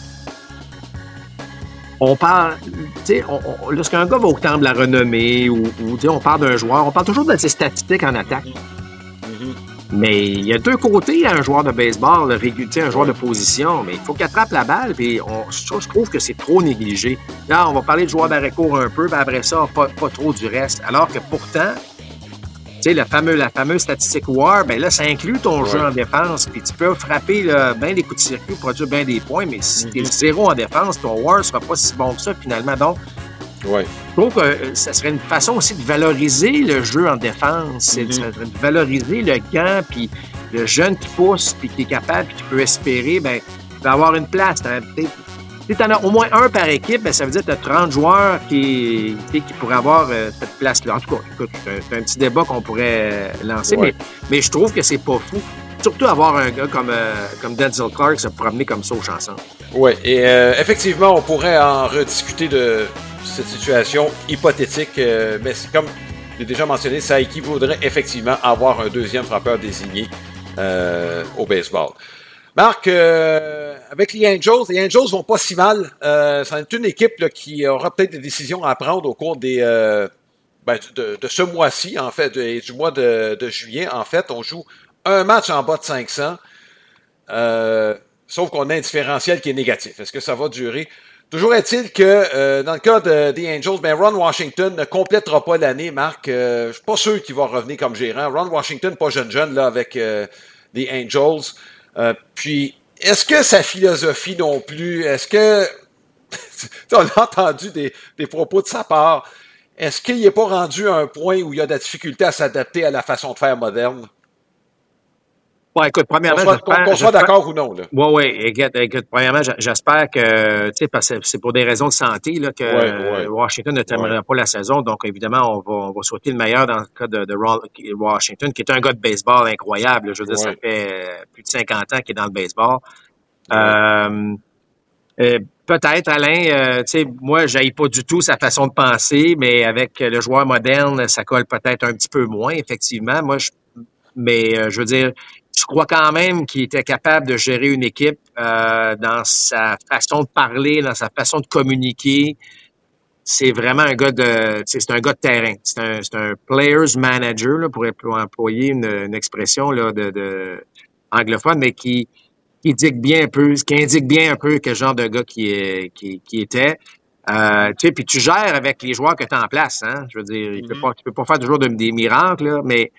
on parle, tu sais, lorsqu'un gars va au temple de la renommée ou tu sais, on parle d'un joueur, on parle toujours de ses statistiques en attaque. Mais il y a 2 côtés à un joueur de baseball, un joueur de position, mais il faut qu'il attrape la balle, puis je trouve que c'est trop négligé. Là, on va parler de joueur d'arrêt court un peu, puis après ça, pas trop du reste. Alors que pourtant, tu sais, la fameuse statistique WAR, ben là, ça inclut ton jeu en défense, puis tu peux frapper bien des coups de circuit, produire bien des points, mais si t'es 0 en défense, ton WAR sera pas si bon que ça, finalement. Donc, je trouve que ça serait une façon aussi de valoriser le jeu en défense, de valoriser le gant, puis le jeune qui pousse, puis qui est capable, puis qui peut espérer, ben, il va avoir une place. Si tu en as au moins un par équipe, ben, ça veut dire que tu as 30 joueurs qui pourraient avoir cette place-là. En tout cas, écoute, c'est un petit débat qu'on pourrait lancer, mais je trouve que c'est pas fou. Surtout avoir un gars comme Denzel Clark se promener comme ça aux chansons. Oui, et effectivement, on pourrait en rediscuter de cette situation hypothétique, mais c'est comme j'ai déjà mentionné, ça équivaudrait effectivement à avoir un deuxième frappeur désigné au baseball. Marc, avec les Angels vont pas si mal. C'est une équipe là, qui aura peut-être des décisions à prendre au cours de ce mois-ci, en fait, et du mois de juillet. En fait, on joue un match en bas de 500, sauf qu'on a un différentiel qui est négatif. Est-ce que ça va durer? Toujours est-il que dans le cas des Angels, ben Ron Washington ne complétera pas l'année, Marc. Je suis pas sûr qu'il va revenir comme gérant. Ron Washington, pas jeune là avec les Angels. Puis, est-ce que sa philosophie non plus, est-ce que on a entendu des propos de sa part, est-ce qu'il n'est pas rendu à un point où il y a de la difficulté à s'adapter à la façon de faire moderne? Bon, écoute, premièrement, qu'on soit d'accord ou non, là. Oui, écoute, premièrement, j'espère que, tu sais, parce que c'est pour des raisons de santé, là, que Washington ne terminera pas la saison. Donc, évidemment, on va souhaiter le meilleur dans le cas de Washington, qui est un gars de baseball incroyable. Là. Je veux dire, ça fait plus de 50 ans qu'il est dans le baseball. Peut-être, Alain, tu sais, moi, j'haïs pas du tout sa façon de penser, mais avec le joueur moderne, ça colle peut-être un petit peu moins, effectivement. Mais je veux dire, je crois quand même qu'il était capable de gérer une équipe dans sa façon de parler, dans sa façon de communiquer. C'est vraiment un gars c'est un gars de terrain. C'est un player's manager, là, pour employer une expression là, anglophone, mais qui indique bien un peu quel genre de gars qui était. Tu sais, puis tu gères avec les joueurs que tu as en place, hein. Je veux dire, tu peux pas faire toujours des miracles, là, mais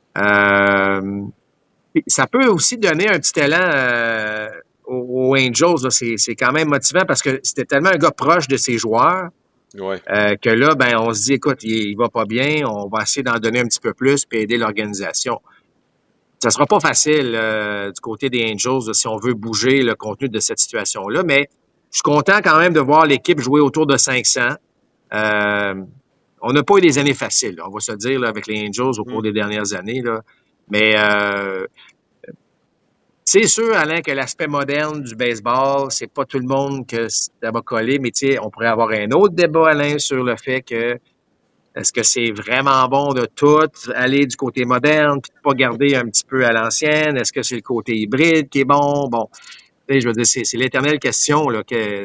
ça peut aussi donner un petit élan aux Angels. Là. C'est quand même motivant parce que c'était tellement un gars proche de ses joueurs que là, ben, on se dit, écoute, il va pas bien, on va essayer d'en donner un petit peu plus puis aider l'organisation. Ça sera pas facile du côté des Angels là, si on veut bouger le contenu de cette situation-là, mais je suis content quand même de voir l'équipe jouer autour de 500. On n'a pas eu des années faciles, là, on va se le dire, là, avec les Angels au cours des dernières années. Là. Mais c'est sûr, Alain, que l'aspect moderne du baseball, c'est pas tout le monde que ça va coller, mais tu sais, on pourrait avoir un autre débat, Alain, sur le fait que est-ce que c'est vraiment bon de tout aller du côté moderne puis de pas garder un petit peu à l'ancienne? Est-ce que c'est le côté hybride qui est bon? Bon, tu sais, je veux dire, c'est l'éternelle question là,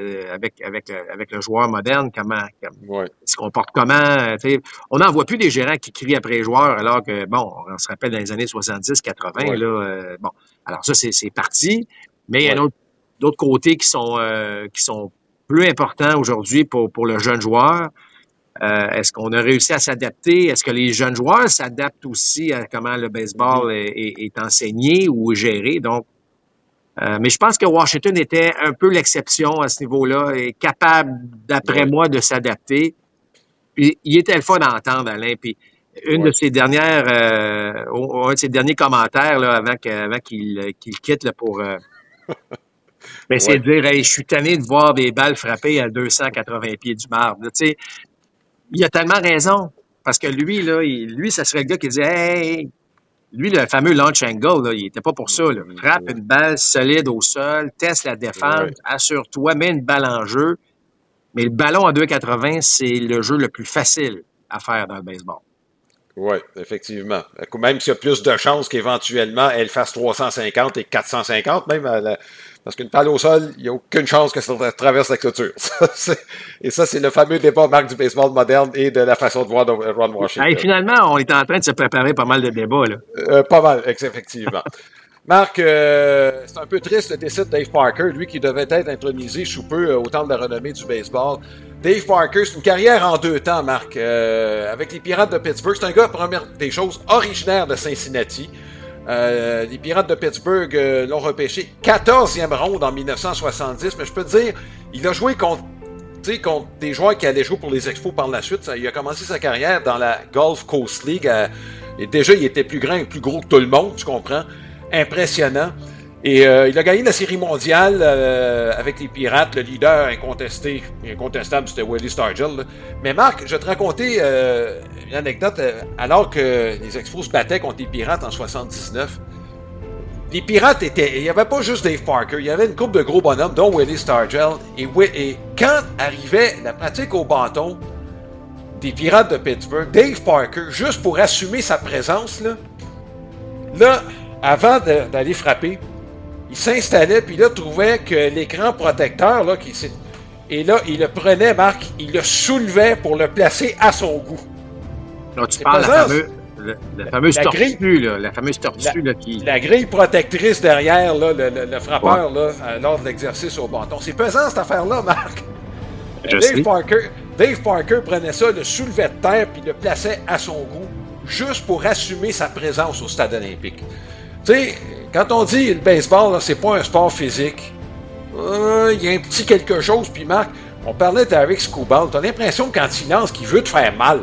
avec le joueur moderne, comment il se comporte comment? Tu sais, on n'en voit plus des gérants qui crient après les joueurs alors que, bon, on se rappelle dans les années 70-80, là, bon. Alors ça, c'est parti, mais il y a d'autres côtés qui sont plus importants aujourd'hui pour le jeune joueur. Est-ce qu'on a réussi à s'adapter? Est-ce que les jeunes joueurs s'adaptent aussi à comment le baseball est enseigné ou géré? Donc, mais je pense que Washington était un peu l'exception à ce niveau-là et capable, d'après moi, de s'adapter. Puis, il était le fun d'entendre, Alain. Puis, un de ses derniers commentaires là, avant qu'il quitte là, pour... mais c'est de dire, hey, je suis tanné de voir des balles frappées à 280 pieds du marbre. Tu sais, il a tellement raison. Parce que lui, ça serait le gars qui disait, hey, lui, le fameux launch angle, là, il était pas pour ça. Là. Frappe une balle solide au sol, teste la défense, assure-toi, mets une balle en jeu. Mais le ballon à 2,80, c'est le jeu le plus facile à faire dans le baseball. Oui, effectivement. Même s'il y a plus de chances qu'éventuellement elle fasse 350 et 450, même parce qu'une balle au sol, il n'y a aucune chance que ça traverse la clôture. Et ça, c'est le fameux débat, Marc, du baseball moderne et de la façon de voir de Ron Washington. Et finalement, on est en train de se préparer pas mal de débats. Là. Pas mal, effectivement. Marc, c'est un peu triste le décès de Dave Parker, lui qui devait être intronisé sous peu au temps de la renommée du baseball. Dave Parker, c'est une carrière en 2 temps, Marc. Avec les Pirates de Pittsburgh, c'est un gars, première des choses, originaire de Cincinnati. Les Pirates de Pittsburgh l'ont repêché 14e ronde en 1970, mais je peux te dire, il a joué contre des joueurs qui allaient jouer pour les Expos par la suite. Il a commencé sa carrière dans la Gulf Coast League. Et déjà, il était plus grand et plus gros que tout le monde, tu comprends? Impressionnant. Et il a gagné la Série mondiale avec les Pirates. Le leader incontestable, c'était Willie Stargell. Mais Marc, je vais te raconter une anecdote. Alors que les Expos se battaient contre les Pirates en 79, les Pirates il n'y avait pas juste Dave Parker, il y avait une couple de gros bonhommes, dont Willie Stargell. Et quand arrivait la pratique au bâton des Pirates de Pittsburgh, Dave Parker, juste pour assumer sa présence, là avant d'aller frapper, il s'installait, puis là, trouvait que l'écran protecteur, là, et là, il le prenait, Marc, il le soulevait pour le placer à son goût. Là, tu parles la fameuse tortue, là, la fameuse tortue, là, qui... La grille protectrice derrière, là, le frappeur, là, lors de l'exercice au bâton. C'est pesant, cette affaire-là, Marc. Dave Parker prenait ça, le soulevait de terre, puis le plaçait à son goût, juste pour assumer sa présence au stade olympique. Tu sais, quand on dit le baseball, là, c'est pas un sport physique. Il y a un petit quelque chose, puis Marc, on parlait d'Eric Skubal, t'as l'impression quand il lance qu'il veut te faire mal.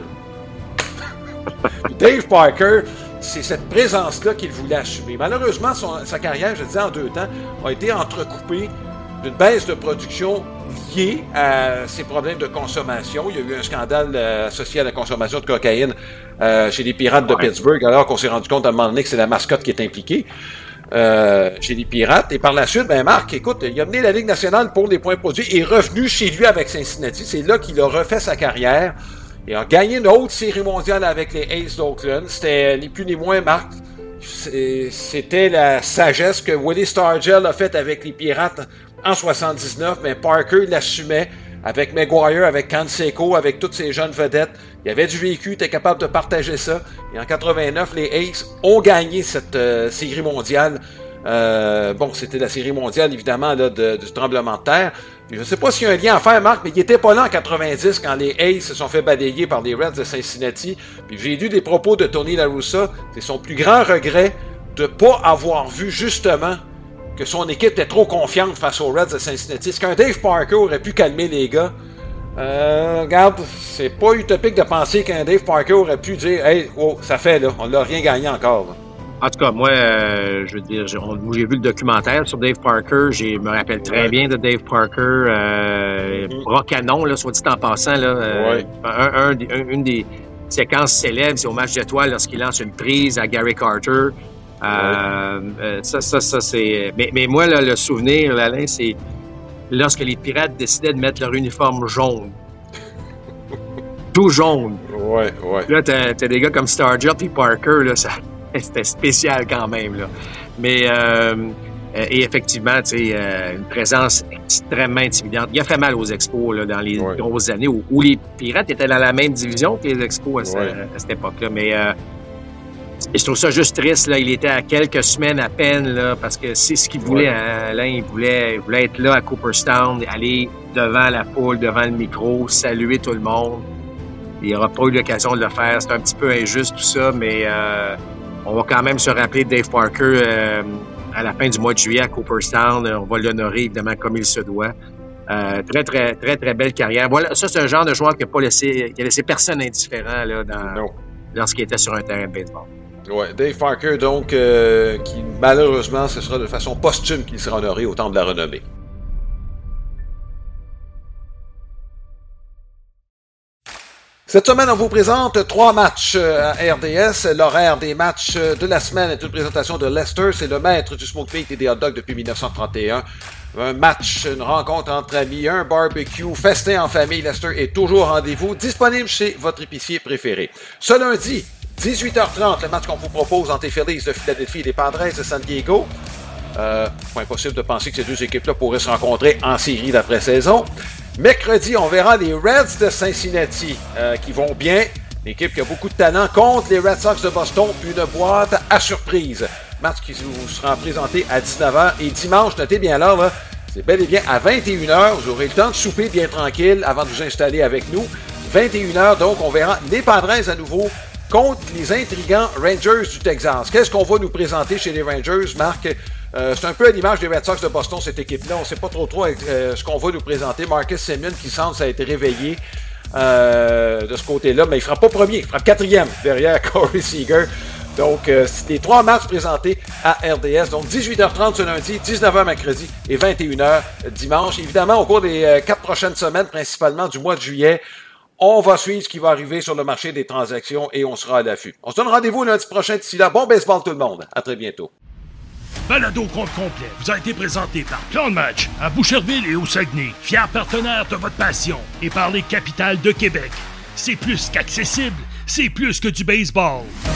Dave Parker, c'est cette présence-là qu'il voulait assumer. Malheureusement, sa carrière, je disais en 2 temps, a été entrecoupée d'une baisse de production liée à ses problèmes de consommation. Il y a eu un scandale associé à la consommation de cocaïne chez les Pirates de Pittsburgh, alors qu'on s'est rendu compte à un moment donné que c'est la mascotte qui est impliquée chez les Pirates. Et par la suite, Marc, écoute, il a mené la Ligue nationale pour les points produits et est revenu chez lui avec Cincinnati. C'est là qu'il a refait sa carrière et a gagné une autre série mondiale avec les A's d'Oakland. C'était ni plus ni moins, Marc. C'était la sagesse que Willie Stargell a faite avec les Pirates en 79, mais Parker l'assumait avec Maguire, avec Canseco, avec toutes ces jeunes vedettes. Il y avait du vécu, il était capable de partager ça. Et en 89, les A's ont gagné cette série mondiale C'était la série mondiale, évidemment, là, du tremblement de terre. Puis je ne sais pas s'il y a un lien à faire, Marc, mais il n'était pas là en 90 quand les A's se sont fait balayer par les Reds de Cincinnati. Puis j'ai lu des propos de Tony La Russa. C'est son plus grand regret de ne pas avoir vu, justement, que son équipe était trop confiante face aux Reds de Cincinnati. Est-ce qu'un Dave Parker aurait pu calmer les gars? Regarde, c'est pas utopique de penser qu'un Dave Parker aurait pu dire « Hey, oh, ça fait, là, on l'a rien gagné encore. » En tout cas, moi, je veux dire, j'ai vu le documentaire sur Dave Parker. Je me rappelle très bien de Dave Parker. Bras canon, là, soit dit en passant. Là, une des séquences célèbres, c'est au match d'étoiles lorsqu'il lance une prise à Gary Carter. Ça, c'est... Mais moi, là, le souvenir, Alain, c'est lorsque les Pirates décidaient de mettre leur uniforme jaune. Tout jaune. Ouais. Là, t'as des gars comme Stargell et Parker, là, c'était spécial quand même, là. Mais, et effectivement, tu sais, une présence extrêmement intimidante. Il a fait mal aux Expos, là, dans les grosses années où les Pirates étaient dans la même division que les Expos à cette époque-là. Mais, et je trouve ça juste triste, là. Il était à quelques semaines à peine, là, parce que c'est ce qu'il voulait, Alain. Il voulait être là à Cooperstown, aller devant la foule, devant le micro, saluer tout le monde. Il n'aura pas eu l'occasion de le faire. C'est un petit peu injuste, tout ça, mais on va quand même se rappeler de Dave Parker à la fin du mois de juillet à Cooperstown. On va l'honorer, évidemment, comme il se doit. Très, très, très, très belle carrière. Voilà, ça, c'est un genre de joueur qui a laissé personne indifférent là, lorsqu'il était sur un terrain de baseball. Oui, Dave Parker, donc, qui malheureusement, ce sera de façon posthume qu'il sera honoré au temps de la renommée. Cette semaine, on vous présente 3 matchs à RDS. L'horaire des matchs de la semaine est une présentation de Lester. C'est le maître du smoke meat et des hot dogs depuis 1931. Un match, une rencontre entre amis, un barbecue, festin en famille. Lester est toujours au rendez-vous, disponible chez votre épicier préféré. Ce lundi, 18h30, le match qu'on vous propose entre les Phillies de Philadelphie et les Padres de San Diego. Pas impossible de penser que ces deux équipes-là pourraient se rencontrer en série d'après-saison. Mercredi, on verra les Reds de Cincinnati qui vont bien. L'équipe qui a beaucoup de talent contre les Red Sox de Boston. Une boîte à surprise. Match qui vous sera présenté à 19h. Et dimanche, notez bien l'heure, là, c'est bel et bien à 21h. Vous aurez le temps de souper bien tranquille avant de vous installer avec nous. 21h, donc, on verra les Padres à nouveau contre les intrigants Rangers du Texas. Qu'est-ce qu'on va nous présenter chez les Rangers, Marc? C'est un peu à l'image des Red Sox de Boston, cette équipe-là. On ne sait pas trop ce qu'on va nous présenter. Marcus Semien qui semble ça a été réveillé de ce côté-là, mais il ne fera pas premier, il fera 4e derrière Corey Seager. Donc, c'est les 3 matchs présentés à RDS. Donc, 18h30 ce lundi, 19h mercredi et 21h dimanche. Évidemment, au cours des 4 prochaines semaines, principalement du mois de juillet, on va suivre ce qui va arriver sur le marché des transactions et on sera à l'affût. On se donne rendez-vous lundi prochain. D'ici là, bon baseball tout le monde. À très bientôt. Balado compte complet vous a été présenté par Plan de Match à Boucherville et au Saguenay, fiers partenaires de votre passion, et par les Capitales de Québec. C'est plus qu'accessible, c'est plus que du baseball.